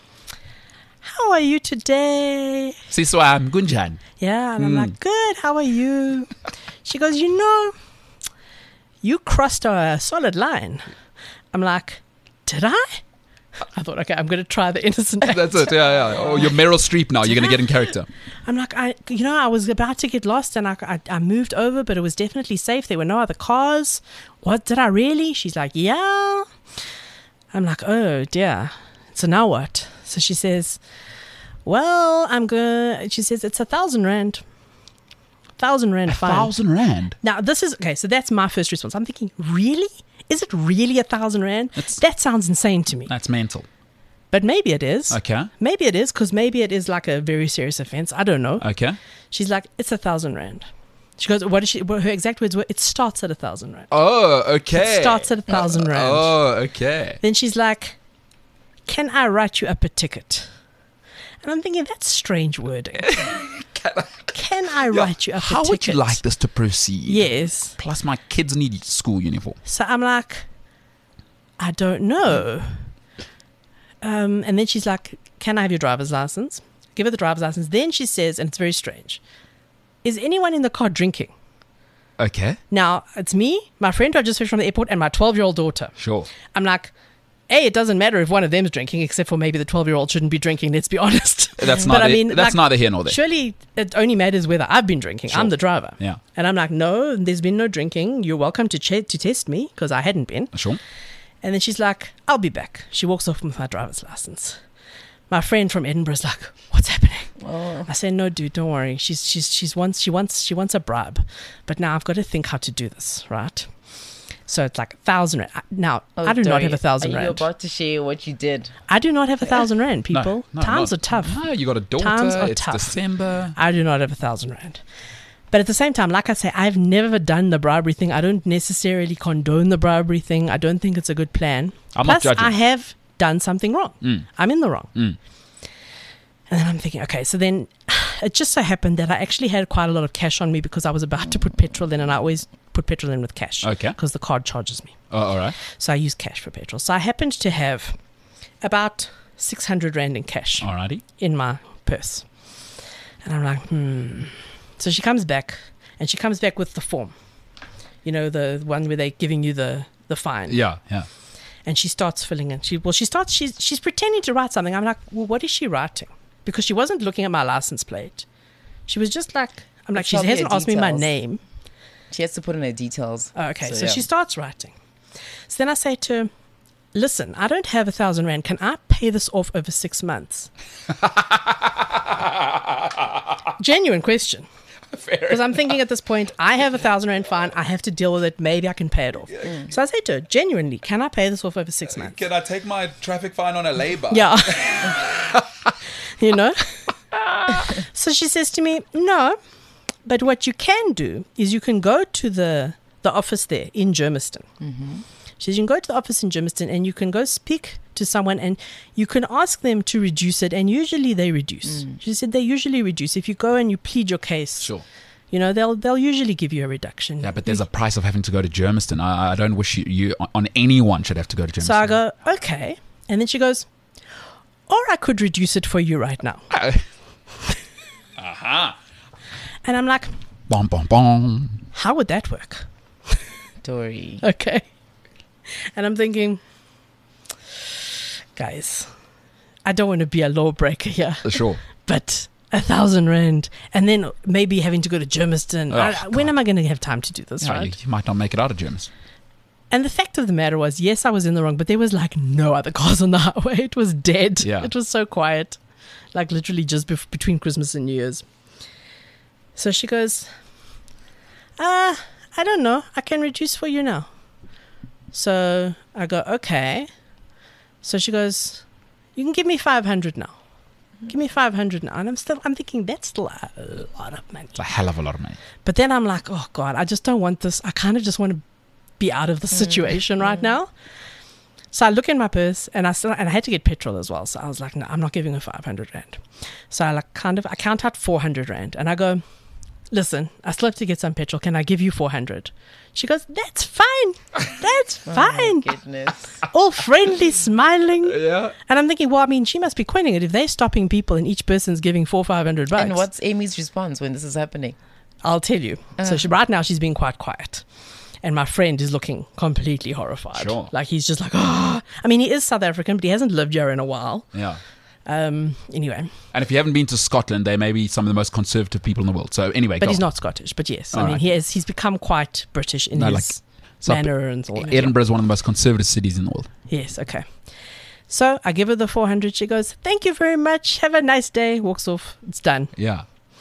How are you today? Siswam Gunjan. Yeah, and I'm like, good, how are you? She goes, you know, you crossed a solid line. I'm like, did I? I thought, okay, I'm going to try the innocent act. That's it. Yeah, yeah. Oh, you're Meryl Streep now. You're going to get in character. I'm like, I, you know, I was about to get lost and I, I, I moved over, but it was definitely safe. There were no other cars. What, did I really? She's like, yeah. I'm like, oh dear. So now what? So she says, well, I'm going to, she says, it's a thousand rand. Thousand rand fine. Thousand rand. Now, this is, okay, so that's my first response. I'm thinking, really? Is it really a thousand rand? It's- That sounds insane to me. That's mental. But maybe it is. Okay. Maybe it is, because maybe it is like a very serious offense. I don't know. Okay. She's like, it's a thousand rand. She goes, what is she, what her exact words were, it starts at a thousand rand. Oh, okay. It starts at a thousand rand. Oh, okay. Then she's like, can I write you up a ticket? And I'm thinking, that's strange wording. can I write you up a How would you ticket?" like this to proceed? Yes. Plus, my kids need school uniform. So I'm like, I don't know. Um, and then she's like, "Can I have your driver's license?" Give her the driver's license. Then she says, and it's very strange, "Is anyone in the car drinking?" Okay. Now, it's me, my friend who I just finished from the airport, and my twelve-year-old daughter. Sure. I'm like, A, it doesn't matter if one of them's drinking, except for maybe the twelve-year-old shouldn't be drinking, let's be honest. That's But neither, I mean, that's like, neither here nor there. Surely it only matters whether I've been drinking. Sure. I'm the driver. Yeah. And I'm like, "No, there's been no drinking. You're welcome to ch- to test me," because I hadn't been. Sure. And then she's like, "I'll be back." She walks off with my driver's license. My friend from Edinburgh's like, "What's happening?" Oh. I say, "No, dude, don't worry. She's she's she's wants she wants she wants a bribe, but now I've got to think how to do this, right?" So it's like a thousand rand. Now Oh, I do not Dory, have a thousand Are you rand. about to share what you did? I do not have a thousand rand, people. No, no, Times not- are tough. No, you got a daughter. Times are it's tough. December. I do not have a thousand rand. But at the same time, like I say, I've never done the bribery thing. I don't necessarily condone the bribery thing. I don't think it's a good plan. I'm Plus, not judging. I have done something wrong. Mm. I'm in the wrong. Mm. And then I'm thinking, okay, so then it just so happened that I actually had quite a lot of cash on me because I was about to put petrol in, and I always put petrol in with cash. Okay. Because the card charges me. Oh, all right. So I use cash for petrol. So I happened to have about six hundred rand in cash All righty. in my purse. And I'm like, hmm. So she comes back, and she comes back with the form. You know, the one where they're giving you the, the fine. Yeah, yeah. And she starts filling in. She well, she starts. She's she's pretending to write something. I'm like, well, what is she writing? Because she wasn't looking at my license plate. She was just like, I'm like, It's she probably hasn't her asked me my details. name. She has to put in her details. Oh, okay, so, yeah. she starts writing. So then I say to her, "Listen, I don't have a thousand rand. Can I pay this off over six months?" Genuine question. Because I'm thinking at this point, I have a thousand rand fine. I have to deal with it. Maybe I can pay it off. So I say to her, genuinely, can I pay this off over six months? Can I take my traffic fine on a labor? Yeah. You know? So she says to me, "No, but what you can do is you can go to the, the office there in Germiston." Mm-hmm. She says, "You can go to the office in Germiston and you can go speak to someone and you can ask them to reduce it, and usually they reduce." Mm. She said they usually reduce. If you go and you plead your case, Sure. you know, they'll they'll usually give you a reduction. Yeah, but there's a price of having to go to Germiston. I, I don't wish you, you on anyone should have to go to Germiston. So I go, "Okay." And then she goes, "Or I could reduce it for you right now." Aha. And I'm like, Bom, bom, bom. how would that work? Dory. Okay. And I'm thinking, guys, I don't want to be a lawbreaker here, Sure. but a thousand rand and then maybe having to go to Germiston. Oh, I, when am I going to have time to do this, No, you, right? you might not make it out of Germiston. And the fact of the matter was, yes, I was in the wrong, but there was like no other cars on the highway. It was dead. Yeah. It was so quiet, like literally just bef- between Christmas and New Year's. So she goes, uh, I don't know. I can reduce for you now. So I go, okay. So she goes, you can give me five hundred now. Give me five hundred now. And I'm still, I'm thinking that's still a lot of money. It's a hell of a lot of money. But then I'm like, oh God, I just don't want this. I kind of just want to be out of the situation right now. So I look in my purse and I still, and I had to get petrol as well. So I was like, no, I'm not giving her five hundred rand. So I like kind of, I count out four hundred rand and I go, listen, I still have to get some petrol. Can I give you four hundred? She goes, that's fine. That's fine. Oh, goodness. All friendly, smiling. Yeah. And I'm thinking, well, I mean, she must be coining it. If they're stopping people and each person's giving four, five hundred bucks. And what's Amy's response when this is happening? I'll tell you. So she, right now she's being quite quiet. And my friend is looking completely horrified. Sure. Like he's just like, oh. I mean, he is South African, but he hasn't lived here in a while. Yeah. Um, anyway, And if you haven't been to Scotland, they may be some of the most conservative people in the world. So anyway, but go he's on. not Scottish. But yes, I All mean, right. he is. He's become quite British in No, his like, so manner and all that. Edinburgh is one of the most conservative cities in the world. Yes, okay. So I give her the four hundred. She goes, thank you very much. Have a nice day. Walks off. It's done. Yeah.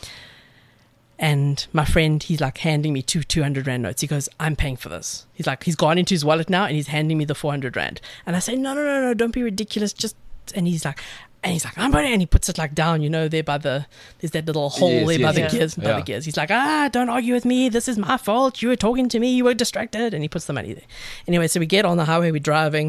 And my friend, he's like handing me two 200 Rand notes. He goes, I'm paying for this. He's like, he's gone into his wallet now and he's handing me the four hundred Rand. And I say, no, no, no, no, don't be ridiculous. Just, and he's like, and he's like, I'm ready. And he puts it like down, you know, there by the, there's that little hole Yes, there by yes, the yes. gears, by Yeah. the gears. He's like, ah, don't argue with me. This is my fault. You were talking to me. You were distracted. And he puts the money there. Anyway, so we get on the highway. We're driving.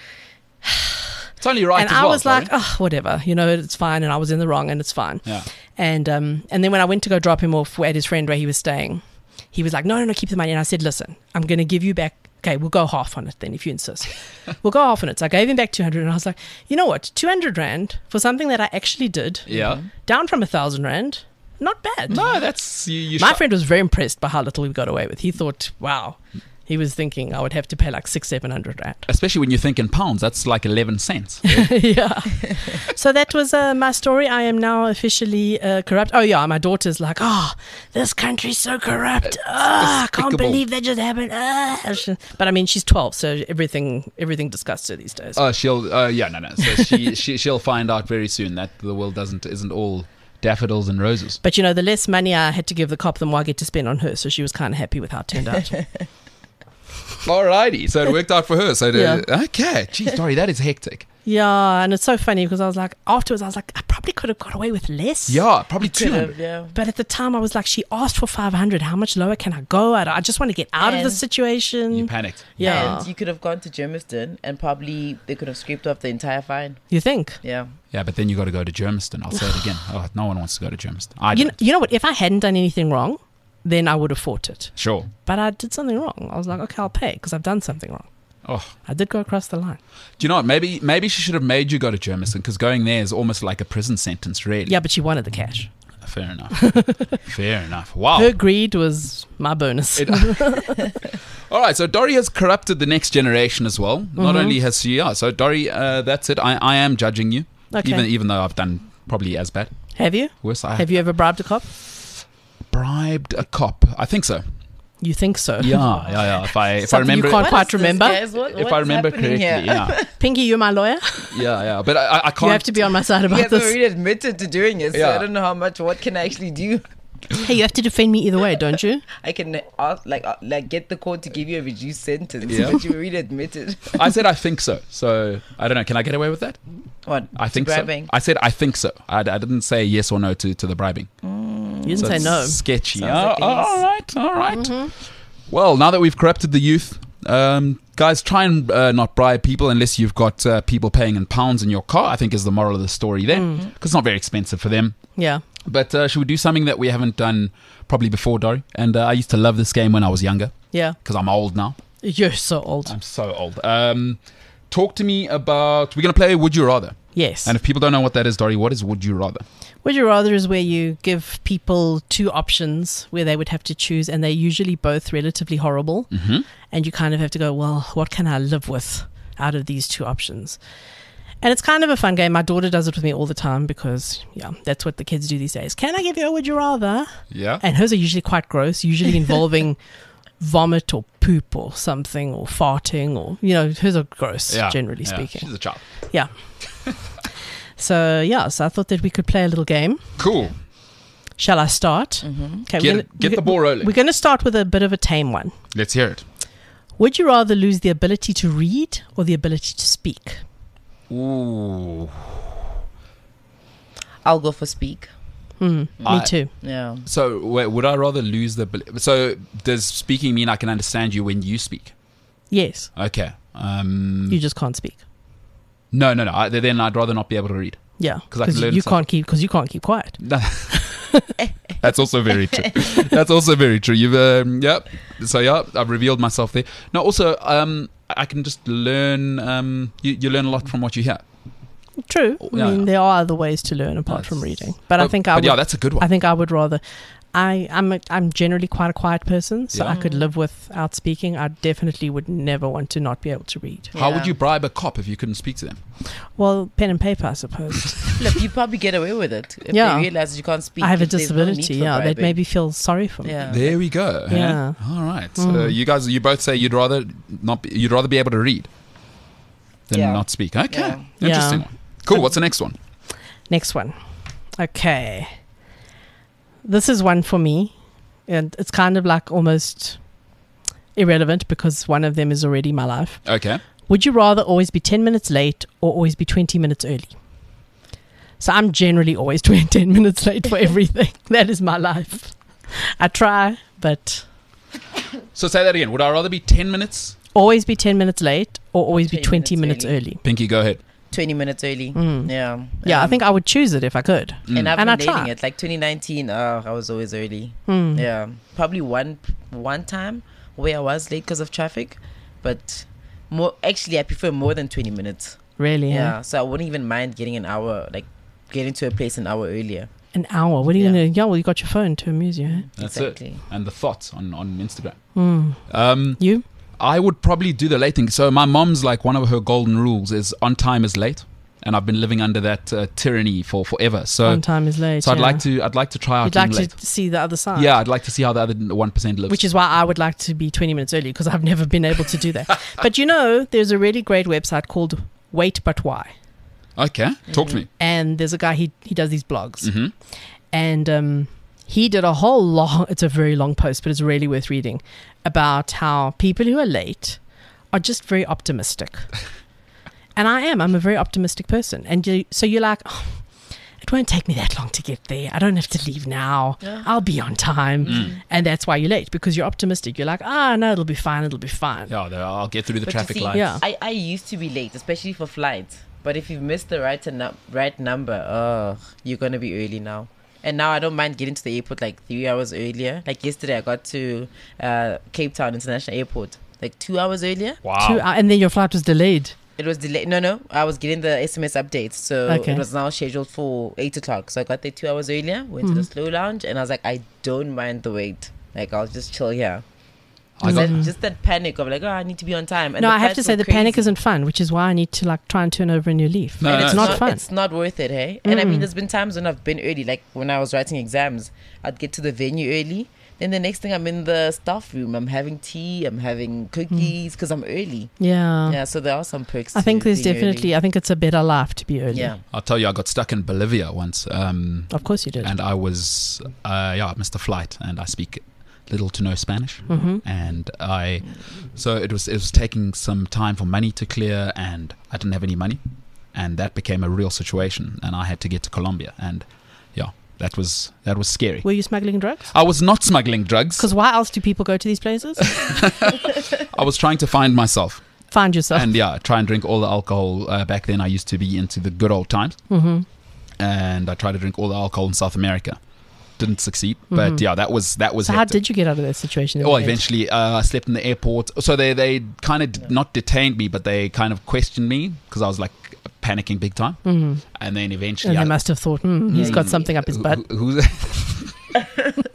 It's only right and as I well. was sorry. like, oh, whatever, you know, it's fine. And I was in the wrong and it's fine. Yeah. And um, and then when I went to go drop him off at his friend where he was staying, he was like, no, no, no, keep the money. And I said, listen, I'm going to give you back. Okay, we'll go half on it then if you insist. We'll go half on it. So I gave him back two hundred and I was like, you know what? two hundred rand for something that I actually did, Yeah. down from one thousand rand, not bad. No, that's you. you My sh- friend was very impressed by how little we got away with. He thought, wow. He was thinking I would have to pay like six, seven hundred rand. especially when you think in pounds, that's like eleven cents. Yeah. So that was uh, my story. I am now officially uh, corrupt. Oh yeah, my daughter's like, oh, this country's so corrupt. Ah, I can't despicable. believe that just happened. Ah. But I mean, she's twelve, so everything everything disgusts her these days. Oh, she'll. Uh, yeah, no, no. So she, she she'll find out very soon that the world doesn't isn't all daffodils and roses. But you know, the less money I had to give the cop, the more I get to spend on her. So she was kind of happy with how it turned out. Alrighty, so it worked out for her. So the, Yeah. okay, geez, Dory, that is hectic. Yeah, and it's so funny because I was like, afterwards, I was like, I probably could have got away with less. Yeah, probably two Could have, hundred. yeah. But at the time, I was like, she asked for five hundred. How much lower can I go? I, I just want to get out of the And- situation. You panicked. Yeah. And you could have gone to Germiston and probably they could have scraped off the entire fine. You think? Yeah. Yeah, but then you got to go to Germiston. I'll say it again. Oh, no one wants to go to Germiston. I You do. know, you know what? If I hadn't done anything wrong, then I would have fought it. Sure. But I did something wrong. I was like, okay, I'll pay because I've done something wrong. Oh, I did go across the line. do you know what? Maybe maybe she should have made you go to Germiston because going there is almost like a prison sentence, really. Yeah, but she wanted the cash. Fair enough. Fair enough. Wow. Her greed was my bonus. It- All right, so Dory has corrupted the next generation as well. Not Mhm. only has she, yeah. So Dory, uh, that's it. I, I am judging you, Okay. even even though I've done probably as bad. Have you? Worse, I Have you ever bribed a cop? bribed a cop. I think so. You think so? Yeah, yeah, yeah. If I if I Something you remember, can't What quite is this, remember? guys? What- if what I is remember happening correctly, here? yeah, Pinky, you're my lawyer. yeah, yeah. But I, I can't. You have to be on my side He about hasn't this. really admitted to doing it, so Yeah. I don't know how much, what can I actually do? Hey, you have to defend me either way, don't you? I can uh, like uh, like get the court to give you a reduced sentence, Yeah. but you really admitted. I said I think so. So I don't know. Can I get away with that? What? I think so. bribing? I said I think so. I, I didn't say yes or no to, to the bribing. You didn't So say it's no. Sketchy. Sounds Oh, like a yes. all right, all right. Mm-hmm. Well, now that we've corrupted the youth, um, guys, try and uh, not bribe people unless you've got uh, people paying in pounds in your car. I think is the moral of the story there, because Mm. it's not very expensive for them. Yeah. But uh, should we do something that we haven't done probably before, Dory? And uh, I used to love this game when I was younger, Yeah. because I'm old now. You're so old. I'm so old. Um, talk to me about. We're going to play Would You Rather. Yes. And if people don't know what that is, Dory, what is Would You Rather? Would you rather is where you give people two options where they would have to choose, and they're usually both relatively horrible. Mm-hmm. And you kind of have to go, well, what can I live with out of these two options? And it's kind of a fun game. My daughter does it with me all the time because, yeah, that's what the kids do these days. Can I give you a would you rather? Yeah. And hers are usually quite gross, usually involving vomit or poop or something or farting or, you know, hers are gross, Yeah. generally Yeah. speaking. She's a child. Yeah. So, yeah, so I thought that we could play a little game. Cool. Shall I start? Mm-hmm. Okay, Get, we're it- gonna, get we're the go- ball rolling. We're going to start with a bit of a tame one. Let's hear it. Would you rather lose the ability to read or the ability to speak? Ooh. I'll go for speak. Hmm, me I- too. Yeah. So wait, would I rather lose the? abili- So does speaking mean I can understand you when you speak? Yes, Okay. Um, you just can't speak. no, no, no. I, then I'd rather not be able to read. Yeah, 'Cause I can learn you stuff. can't keep because you can't keep quiet. That's also very true. That's also very true. You've um, yep. So yeah, I've revealed myself there. No, also um, I can just learn. Um, you, you learn a lot from what you hear. True. I Yeah. mean, there are other ways to learn apart That's- from reading, but I think I But would. yeah, that's a good one. I think I would rather. I I'm a, I'm generally quite a quiet person, so Yeah. I could live without speaking. I definitely would never want to not be able to read. How would Yeah. you bribe a cop if you couldn't speak to them? Well, pen and paper, I suppose. Look, you probably get away with it if Yeah. they realize that you can't speak. I have a if there's no need disability. for Yeah, they'd bribing. maybe feel sorry for me. Yeah. There we go. huh? Yeah. All right. Mm. So you guys, you both say you'd rather not. Be, you'd rather be able to read than Yeah. not speak. Okay. Yeah. Interesting Yeah. one. Cool. What's the next one? Next one. Okay. This is one for me. And it's kind of like almost irrelevant because one of them is already my life. Okay. Would you rather always be ten minutes late or always be twenty minutes early? So I'm generally always ten minutes late for everything. That is my life. I try, but So say that again. Would I rather be ten minutes? always be ten minutes late or always be twenty twenty minutes minutes early. Pinky, go ahead. twenty minutes early. Mm. Yeah. Yeah, I Um, think I would choose it if I could. And I've And I been nailing try. it. Like twenty nineteen, uh, I was always early. Mm. Yeah. Probably one one time where I was late because of traffic. But more actually, I prefer more than twenty minutes. Really? Yeah. Yeah. So I wouldn't even mind getting an hour, like getting to a place an hour earlier. An hour. What are you Yeah. going to... Yeah, well, you got your phone to amuse you, eh? That's Exactly. it. And the thoughts on, on Instagram. Mm. Um, You? I would probably do the late thing. So my mom's like, one of her golden rules is on time is late, and I've been living under that uh, tyranny for forever. So, On time is late. so I'd yeah. like to, I'd like to try out You'd like being to late. see the other side. Yeah, I'd like to see how the other one percent lives. Which is why I would like to be twenty minutes early, because I've never been able to do that. But you know, there's a really great website called Wait But Why. okay. Talk to me. And there's a guy, he, he does these blogs. hmm And um, he did a whole long, it's a very long post, but it's really worth reading, about how people who are late are just very optimistic. And I am. I'm a very optimistic person. And you, so you're like, oh, it won't take me that long to get there. I don't have to leave now. Yeah. I'll be on time. Mm. And that's why you're late, because you're optimistic. You're like, ah, no, it'll be fine. It'll be fine. Yeah, there- I'll get through the But you traffic see, lights. Yeah. I, I used to be late, especially for flights. But if you've missed the right nu- right number, oh, you're gonna be early now. And now I don't mind getting to the airport like three hours earlier. Like yesterday, I got to uh, Cape Town International Airport like two hours earlier. Wow. Two, uh, and then your flight was delayed. It was delayed. No, no, I was getting the S M S updates, so Okay. it was now scheduled for eight o'clock. So I got there two hours earlier. Went to the Mm-hmm. slow lounge, and I was like, I don't mind the wait. Like I'll just chill here. I Just got- that, just that panic of like, oh, I need to be on time. And no, the I have flights to say were the panic crazy. isn't fun, which is why I need to like try and turn over a new leaf. No, And no, it's it's not not, fun. It's not worth it, hey? And I mean, Mm. there's been times when I've been early, like when I was writing exams, I'd get to the venue early. Then the next thing I'm in the staff room, I'm having tea, I'm having cookies because I'm early. Yeah. Yeah, so there are some perks. I to think there's being definitely, I think it's a better life to be early. early. Yeah. I'll tell you, I got stuck in Bolivia once. Um, Of course you did. and I was, uh, yeah, I missed a flight, and I speak little to no Spanish. hmm And I, so it was, it was taking some time for money to clear, and I didn't have any money. And that became a real situation, and I had to get to Colombia. And yeah, that was, that was scary. Were you smuggling drugs? I was not smuggling drugs. Because why else do people go to these places? I was trying to find myself. Find yourself. And yeah, try and drink all the alcohol. Uh, back then, I used to be into the good old times, hmm and I tried to drink all the alcohol in South America. Didn't succeed, but Mhm. yeah, that was that was. So how hectic. did you get out of that situation? in Well, the end? eventually, uh, I slept in the airport. So they they kind of d- not detained me, but they kind of questioned me because I was like panicking big time. Mhm. And then eventually, And I, they must have thought, hmm, he's Yeah, got you- something up his who- butt. who- who's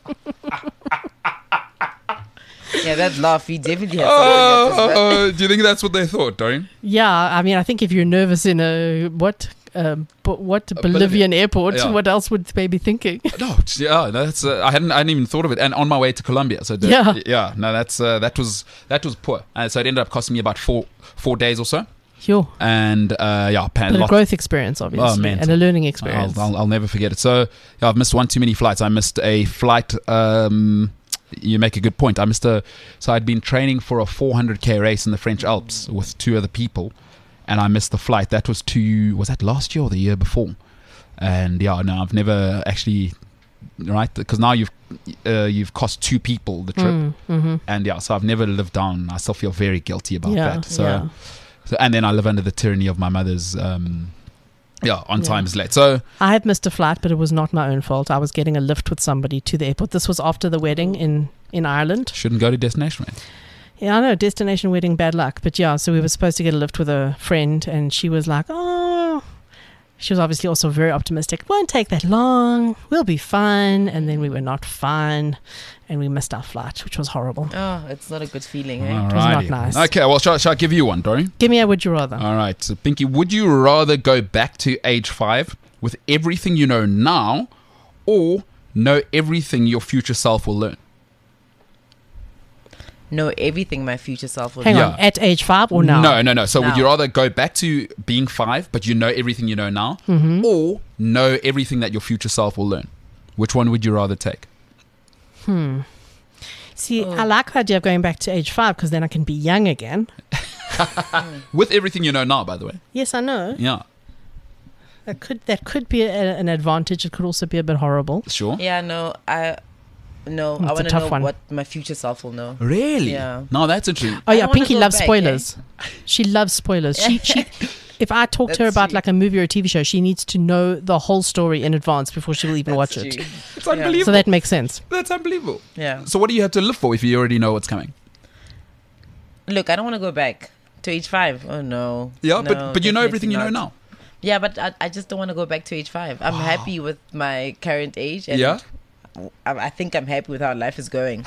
Yeah, that laugh, he definitely had something up his butt. oh, do you think that's what they thought, Dorian? Yeah, I mean, I think if you're nervous in a what, um, but what Bolivia- Bolivian airport, yeah. what else would they be thinking? No, it's- yeah, no, that's uh, I hadn't I hadn't even thought of it. And on my way to Colombia, so the- Yeah. yeah, no, that's uh, that was that was poor. Uh, so it ended up costing me about four four days or so, Sure, and uh, yeah, pan, but a lot, growth experience, obviously, mental. and a learning I'll, experience. I'll, I'll never forget it. So yeah, I've missed one too many flights. I missed a flight. Um, you make a good point. I missed a. So I'd been training for a four hundred k race in the French Alps with two other people, and I missed the flight. That was two. Was that last year or the year before? And yeah, no, I've never actually. Right, because now you've uh, you've cost two people the trip, Mm, hmm and yeah, so I've never lived down. I still feel very guilty about Yeah, that. So, yeah. so, and then I live under the tyranny of my mother's. Um, yeah, on Yeah. time is late. So I had missed a flight, but it was not my own fault. I was getting a lift with somebody to the airport. This was after the wedding in, in Ireland. shouldn't go to destination wedding. Yeah, I know, destination wedding, bad luck. But yeah, so we were supposed to get a lift with a friend, and she was like, oh, she was obviously also very optimistic. Won't take that long. We'll be fine. And then we were not fine, and we missed our flight, which was horrible. Oh, it's not a good feeling, eh? was not Alrighty. nice. Okay, well, shall, shall I give you one, Dorian? Give me a would you rather. All right. So, Pinky, would you rather go back to age five with everything you know now, or know everything your future self will learn? Know everything my future self will Hang do. Yeah. on, at age five or now? No, no, no. So would Now. you rather go back to being five, but you know everything you know now, Mm-hmm. or know everything that your future self will learn? Which one would you rather take? Hmm. See, Oh. I like the idea of going back to age five because then I can be young again. With everything you know now, by the way. Yes, I know. Yeah, That could that could be a, an advantage. It could also be a bit horrible. sure. Yeah, no, I no, It's I a want to tough know one. what my future self will know. Really? Yeah. No, that's interesting. Oh I yeah, don't wanna Pinky go loves back, eh? spoilers. She loves spoilers. She she if I talk to her That's about true. like a movie or a T V show, she needs to know the whole story in advance before she will even watch That's it. true. It's unbelievable. So that makes sense. That's unbelievable. Yeah. So what do you have to live for if you already know what's coming? Look, I don't want to go back to age five. Oh no. Yeah, No, but but you know definitely everything you know not. now. Yeah, but I, I just don't want to go back to age five. I'm happy with my current age. And Yeah? I, I think I'm happy with how life is going.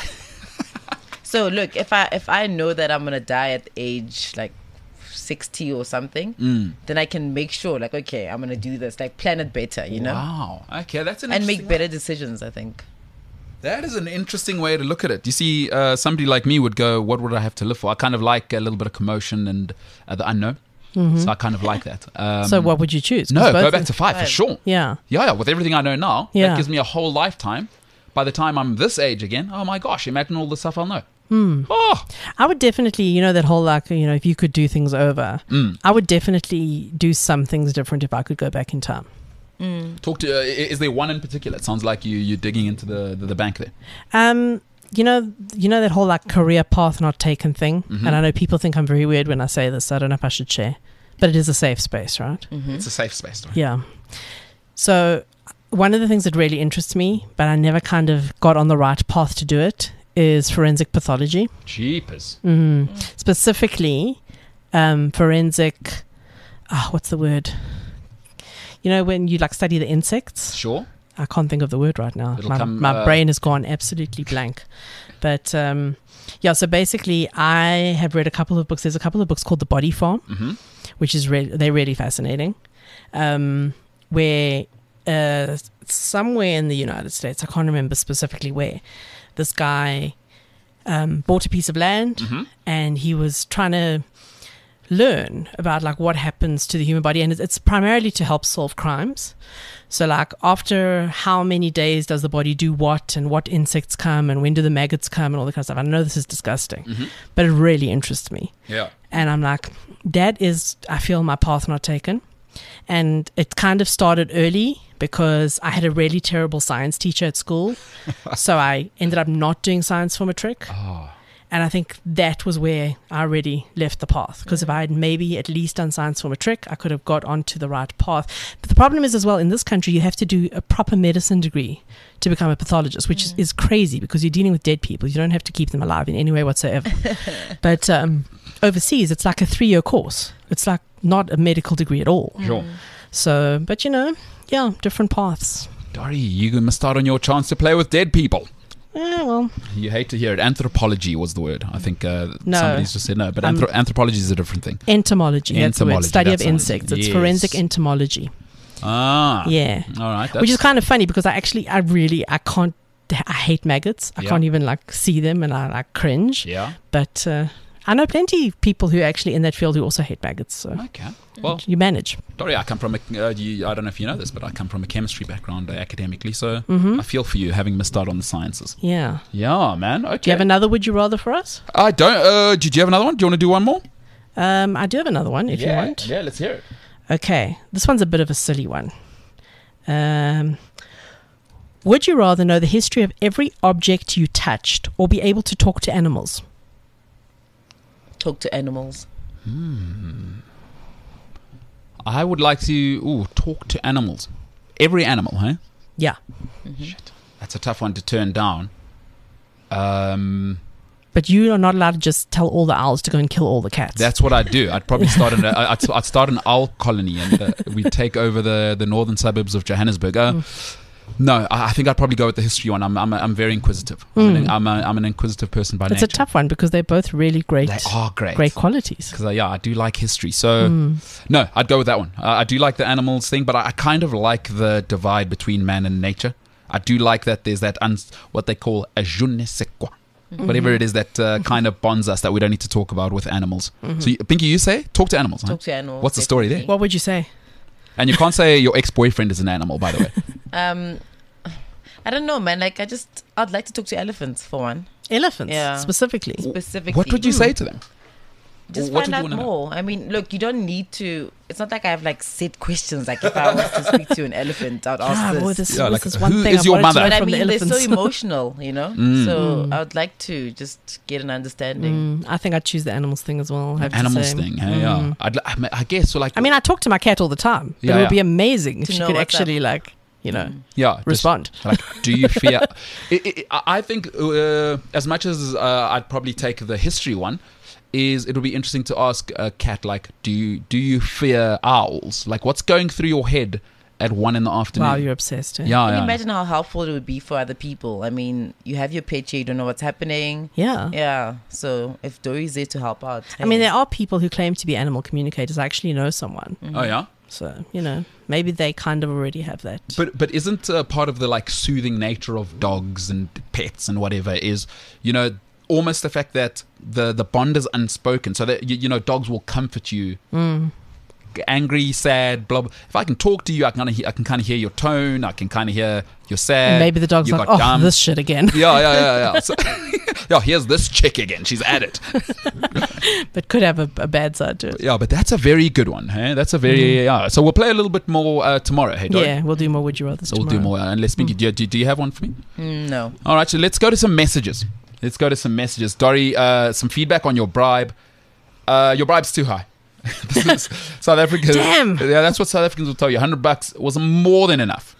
So look, if I if I know that I'm gonna die at age like sixty or something, Mm. then I can make sure like okay, I'm gonna do this, like plan it better, you know, Wow. Okay, that's an and make interesting better decisions. I think. That is an interesting way to look at it. You see, uh, somebody like me would go, what would I have to live for? I kind of like a little bit of commotion and uh, the unknown. So I kind of like that. Um, So what would you choose? 'Cause No, both go of- back to five, for Five. sure. Yeah. Yeah, yeah, with everything I know now, Yeah. that gives me a whole lifetime. By the time I'm this age again, oh my gosh, imagine all the stuff I'll know. Hmm. Oh, I would definitely, you know, that whole like, you know, if you could do things over, Mm. I would definitely do some things different if I could go back in time. talk to. Uh, i- is there one in particular? It sounds like you you're digging into the the, the bank there. Um, you know, you know that whole like career path not taken thing, Mhm. and I know people think I'm very weird when I say this. So I don't know if I should share, but it is a safe space, right? Mm-hmm. It's a safe space. Right? Yeah. So one of the things that really interests me, but I never kind of got on the right path to do it, is forensic pathology. Jeepers. Mm. Specifically, um, forensic. Ah, what's the word? You know, when you like study the insects. Sure. I can't think of the word right now. It'll My, come, my uh, brain has gone absolutely blank. But um, yeah, so basically, I have read a couple of books. There's a couple of books called The Body Farm, Mm-hmm. which is re- they're really fascinating. Um, where uh, somewhere in the United States, I can't remember specifically where, this guy um, bought a piece of land Mhm. and he was trying to learn about like what happens to the human body, and it's, it's primarily to help solve crimes. So like after how many days does the body do what, and what insects come, and when do the maggots come, and all that kind of stuff. I know this is disgusting, Mhm. but it really interests me. Yeah. And I'm like, that is, I feel my path not taken. And it kind of started early because I had a really terrible science teacher at school. So I ended up not doing science for matric. Oh. And I think that was where I already left the path. Because if I had maybe at least done science for matric, I could have got onto the right path. But the problem is as well, in this country, you have to do a proper medicine degree to become a pathologist, which is, is crazy because you're dealing with dead people. You don't have to keep them alive in any way whatsoever. But um, overseas, it's like a three-year course. It's like not a medical degree at all. Sure. So, but you know, yeah, different paths. Dory, you missed out on your chance to play with dead people. Yeah, well, You hate to hear it. Anthropology was the word. I think uh, No. somebody's just said no, but Um, anthro- anthropology is a different thing. entomology. That's the word. Entomology, Study of that's the one. insects. It's Yes. forensic entomology. Ah. Yeah. All right. That's, Which is kind of funny because I actually, I really, I can't, I hate maggots. I Yeah. can't even like see them, and I like cringe. Yeah. But uh, I know plenty of people who are actually in that field who also hate maggots. So Okay. Well, you manage. Dory, I come from a. Uh, you, I don't know if you know this, but I come from a chemistry background uh, academically, so Mhm. I feel for you having missed out on the sciences. Yeah. Yeah, man. Okay. Do you have another would you rather for us? I don't. Uh, did you have another one? Do you want to do one more? Um, I do have another one if yeah. you want. Yeah. Let's hear it. Okay. This one's a bit of a silly one. Um, would you rather know the history of every object you touched or be able to talk to animals? Talk to animals. I would like to ooh, talk to animals. Every animal, huh? Yeah. Shit. That's a tough one to turn down. Um, But you are not allowed to just tell all the owls to go and kill all the cats. that's what I'd do. I'd probably start an I'd, I'd start an owl colony, and uh, we'd take over the, the northern suburbs of Johannesburg. Uh, No, I, I think I'd probably go with the history one. I'm I'm, I'm very inquisitive. I'm, an, I'm, a, I'm an inquisitive person by It's nature. a tough one because they're both really great, They are great. great qualities. Because uh, yeah, I do like history. So no, I'd go with that one. Uh, I do like the animals thing, but I, I kind of like the divide between man and nature. I do like that there's that uns- what they call a je ne sais quoi. Whatever it is that uh, kind of bonds us that we don't need to talk about with animals. So, you, Pinky, you say talk to animals. Huh? Talk to animals. What's the story there? definitely. What would you say? And you can't say your ex-boyfriend is an animal, by the way. Um, I don't know, man. Like, I just, I'd like to talk to elephants for one, Elephants, Yeah. specifically. specifically. What would you say to them? Just what find would you out wanna know? more. I mean, look, you don't need to. It's not like I have like set questions. Like if I was to speak to an elephant, I'd ask Ah, this. boy, this, Yeah, this like, is one who thing is I've your wanted to mother? know But I from the mean, they're so elephants. emotional, you know. Mm. So I would like to just get an understanding. Mm, I think I'd choose the animals thing as well. I have to Animals say. thing. Hey, yeah. Mm. I'd, li- I mean, I guess so. Like, I mean, I talk to my cat all the time. But Yeah, it would yeah. be amazing if To she know could what's actually, like, you know, yeah, just- respond. Like, do you fear? it, it, I I think uh, as much as uh, I'd probably take the history one, is it would be interesting to ask a cat like, do you do you fear owls? Like, what's going through your head at one in the afternoon? Wow, you're obsessed. Eh? yeah, Can you yeah. imagine how helpful it would be for other people? I mean, you have your pet here, you don't know what's happening. Yeah. Yeah. So if Dory's there to help out, I mean, hey. there are people who claim to be animal communicators. I actually know someone. Mm-hmm. Oh yeah. So, you know, maybe they kind of already have that. But but isn't uh, part of the like soothing nature of dogs and pets and whatever is, you know, almost the fact that the the bond is unspoken, so that you, you know, dogs will comfort you. Mm. Angry, sad, blah, blah. If I can talk to you, I can kind of I can kind of hear your tone. I can kind of hear you're sad. And maybe the dog's you like, got oh, dumb." this shit again. Yeah, yeah, yeah, yeah. So, yeah, here's this chick again. She's at it. But could have a, a bad side to it. Yeah, but that's a very good one. Hey, that's a very yeah. So we'll play a little bit more uh, tomorrow. Hey, Dory? Yeah, we'll do more Would You Rather So we'll do more. Uh, unless Pinky, do, you, do, do you have one for me? Mm, no. All right, so let's go to some messages. Let's go to some messages. Dory, uh, some feedback on your bribe. Uh, your bribe's too high. This is South Africa. Damn. Yeah, that's what South Africans will tell you. one hundred bucks was more than enough.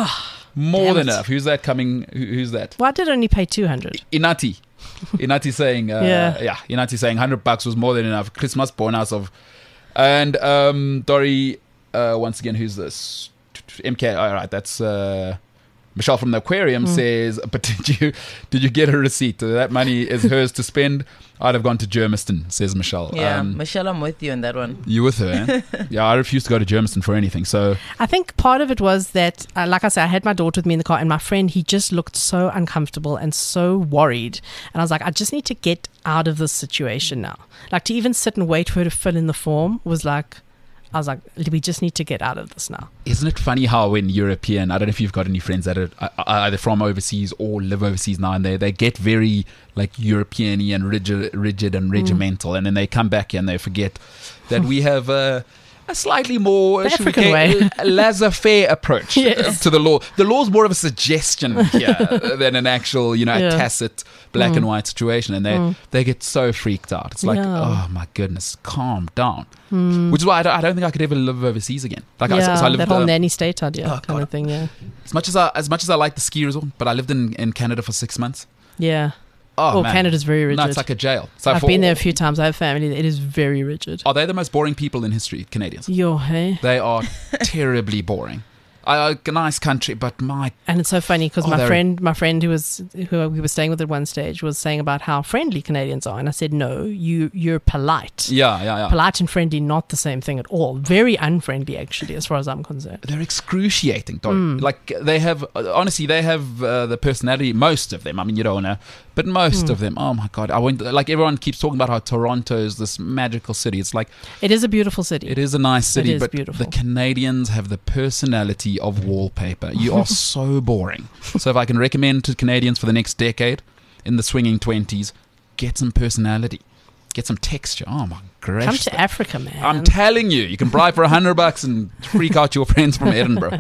more damn than it. enough. Who's that coming? Who, who's that? Well, I did only pay two hundred. Inati. Inati saying, uh, Yeah. yeah. Inati saying one hundred bucks was more than enough. Christmas bonus of. And um, Dory, uh, once again, who's this? M K. All right, that's. Uh, Michelle from the aquarium Hmm. says, but did you did you get a receipt? That money is hers to spend. I'd have gone to Germiston, says Michelle. Yeah, Um, Michelle, I'm with you on that one. you with her, eh? Yeah, I refuse to go to Germiston for anything. So, I think part of it was that, uh, like I said, I had my daughter with me in the car, and my friend, he just looked so uncomfortable and so worried. And I was like, I just need to get out of this situation now. Like, to even sit and wait for her to fill in the form was like, I was like, we just need to get out of this now. isn't it funny how when European, I don't know if you've got any friends that are uh, either from overseas or live overseas now, and they, they get very like European-y and rigid, rigid and regimental, and then they come back here and they forget that we have a, a slightly more The should we African say, way. a laissez-faire approach Yes. to the law. The law is more of a suggestion here than an actual, you know, Yeah. a tacit black and white situation, and they they get so freaked out. It's like, Yeah. oh my goodness, calm down. Which is why I don't, I don't think I could ever live overseas again. Like I, Yeah, so I lived that whole uh, nanny state idea oh, kind God. of thing, yeah. as much as I as much as I like the ski resort, but I lived in, in Canada for six months. Yeah. Oh, Oh, man. Canada's very rigid. No, it's like a jail. So I've for- been there a few times. I have family. It is very rigid. Are they the most boring people in history, Canadians? Yo, hey. They are terribly boring. Uh, a nice country, but my And it's so funny because Oh, my they're- friend, my friend who was who we were staying with at one stage was saying about how friendly Canadians are, and I said, no, you you're polite. yeah, yeah, yeah. Polite and friendly, not the same thing at all. Very unfriendly, actually, as far as I'm concerned. They're excruciating. Dory. Mm. Like they have, honestly, they have uh, the personality. Most of them. I mean, you don't know, but most Mm. of them. Oh my god! I went. Like everyone keeps talking about how Toronto is this magical city. It's like It is a beautiful city. it is a nice city, is but beautiful. the Canadians have the personality of wallpaper. You are so boring. So if I can recommend to Canadians for the next decade in the swinging twenties, get some personality, get some texture. Oh my Come gracious! to Africa, man. I'm telling you, you can bribe for a hundred bucks and freak out your friends from Edinburgh.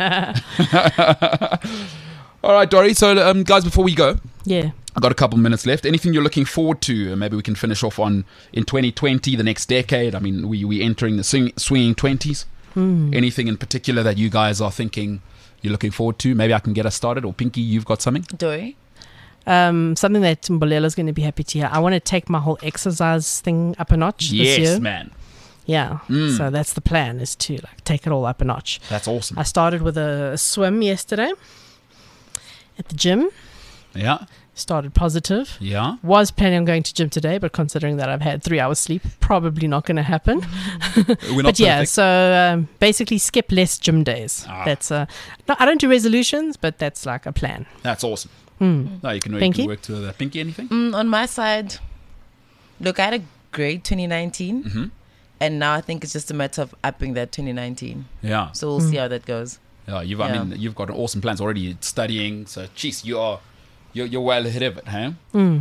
All right, Dory. So, um, guys, before we go, yeah. I've got a couple minutes left. Anything you're looking forward to? Uh, Maybe we can finish off on in twenty twenty, the next decade. I mean, we we entering the swing, swinging twenties. Hmm. Anything in particular that you guys are thinking you're looking forward to? Maybe I can get us started. Or Pinky, you've got something? Dory? Um, something that Mbolela's going to be happy to hear. I want to take my whole exercise thing up a notch this year. man. Yeah. Mm. So that's the plan, is to like take it all up a notch. That's awesome. I started with a swim yesterday at the gym. Yeah, Started positive. yeah. Was planning on going to gym today, but considering that I've had three hours sleep, probably not going to happen. We're not But yeah, perfect. so um, basically skip less gym days. Ah. That's uh, no, I don't do resolutions, but that's like a plan. That's awesome. Mm. No, you can, you Pinky? can work to that. Pinky, anything? Mm, on my side, look, I had a great twenty nineteen, Mm-hmm. and now I think it's just a matter of upping that twenty nineteen. Yeah. So we'll Mm. see how that goes. Yeah, you've. I Yeah. mean, you've got awesome plans already. Studying, so geez, you are, you're, you're well ahead of it, huh? Mm.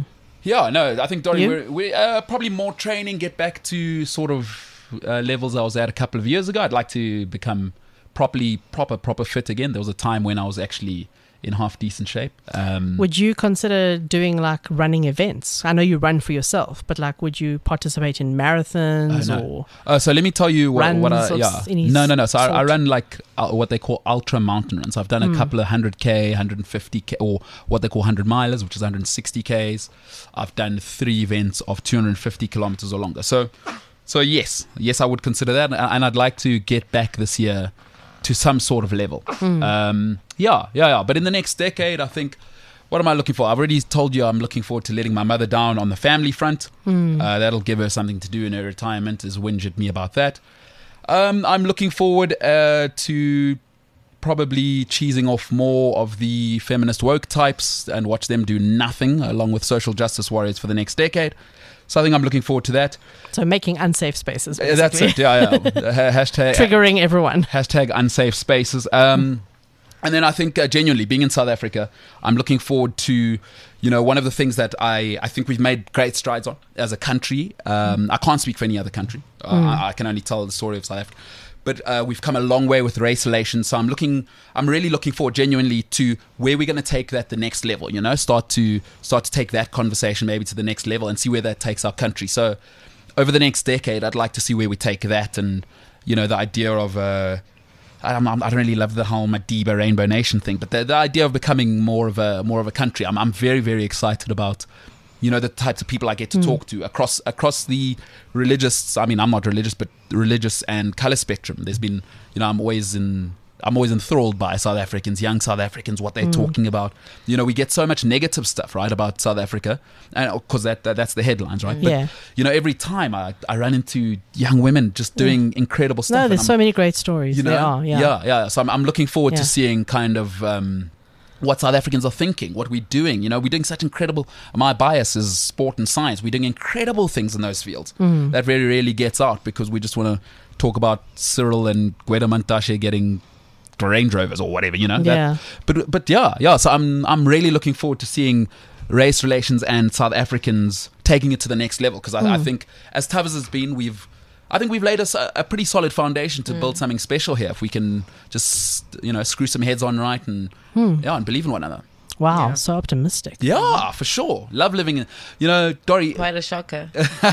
Yeah, no, I think, Dory, You? we're, we're uh, probably more training, get back to sort of uh, levels I was at a couple of years ago. I'd like to become properly, proper, proper fit again. There was a time when I was actually in half decent shape. Um, Would you consider doing like running events? I know you run for yourself, but like, would you participate in marathons Uh, no. or? Uh, so let me tell you what, what Runs I of yeah any no no no so I, I sort? run like uh, what they call ultra mountain runs. I've done a Mm. couple of one hundred k, one hundred fifty k, or what they call one hundred milers, which is one hundred sixty k's. I've done three events of two hundred fifty kilometers or longer. So so yes yes I would consider that, and, and I'd like to get back this year to some sort of level. Mm. Um, yeah yeah yeah. But in the next decade, I think. What am I looking for? I've already told you I'm looking forward to letting my mother down on the family front. Mm. Uh, that'll give her something to do in her retirement, is whinge at me about that. Um, I'm looking forward uh, to probably cheesing off more of the feminist woke types and watch them do nothing along with social justice warriors for the next decade. So I think I'm looking forward to that. So making unsafe spaces, Uh, basically. That's it. Yeah, yeah. Ha- hashtag Triggering everyone. Hashtag unsafe spaces. Um, and then I think uh, genuinely being in South Africa, I'm looking forward to, you know, one of the things that I, I think we've made great strides on as a country. Um, I can't speak for any other country. Uh, Mm. I, I can only tell the story of South Africa. But uh, we've come a long way with race relations. So I'm looking, I'm really looking forward genuinely to where we're going to take that the next level, you know, start to start to take that conversation maybe to the next level and see where that takes our country. So over the next decade, I'd like to see where we take that, and, you know, the idea of, uh, I, I'm, I don't really love the whole Madiba Rainbow Nation thing, but the, the idea of becoming more of a more of a country, I'm, I'm very, very excited about, you know, the types of people I get to Mm. talk to across across the religious, I mean, I'm not religious, but religious and color spectrum. There's been, you know, I'm always in, I'm always enthralled by South Africans, young South Africans, what they're Mm. talking about. You know, we get so much negative stuff, right, about South Africa, and of course that, that that's the headlines, right? But, Yeah. you know, every time I, I run into young women just doing incredible stuff. No, and there's I'm- so many great stories. you know, There are, yeah. yeah, yeah. So I'm, I'm looking forward Yeah. to seeing kind of um, what South Africans are thinking, what we're doing. You know, we're doing such incredible. My bias is sport and science. We're doing incredible things in those fields Mm. that very rarely gets out because we just want to talk about Cyril and Gweda Mantashe getting Range Rovers or whatever. You know. That- Yeah. but but yeah, yeah. So I'm I'm really looking forward to seeing race relations and South Africans taking it to the next level, because I, I Mm. think as tough as it's been, we've. I think we've laid us a, a pretty solid foundation to build something special here. If we can just, you know, screw some heads on right and Hmm. yeah, and believe in one another. Wow, Yeah. so optimistic. Yeah, for sure. Love living in. You know, Dory, Quite a shocker.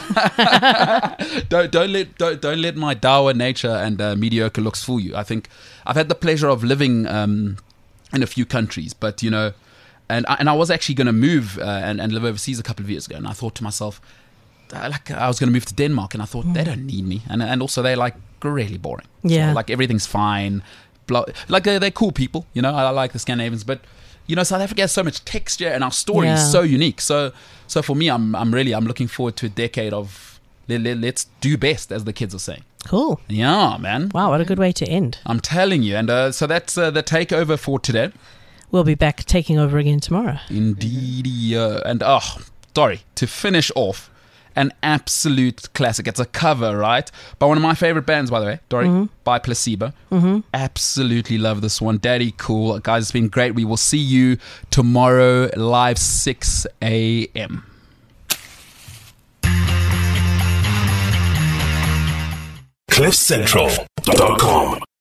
don't don't let don't, don't let my dour nature and uh, mediocre looks fool you. I think I've had the pleasure of living um, in a few countries, but you know, and I, and I was actually going to move uh, and and live overseas a couple of years ago, and I thought to myself, uh, like I was going to move to Denmark, and I thought they don't need me, and and also they're like really boring. Yeah. So, like everything's fine, blah, like they're they're cool people, you know. I, I like the Scandinavians, but. You know, South Africa has so much texture, and our story Yeah. is so unique. So, so for me, I'm, I'm really, I'm looking forward to a decade of let, let, let's do best, as the kids are saying. Cool. Yeah, man. Wow, what a good way to end. I'm telling you, and uh, so that's uh, the takeover for today. We'll be back taking over again tomorrow. Indeed, uh, and oh, sorry to finish off. An absolute classic. It's a cover, right? By one of my favorite bands, by the way, Dory, Mhm. by Placebo. Mm-hmm. Absolutely love this one. Daddy cool. Guys, it's been great. We will see you tomorrow live six a.m. cliff central dot com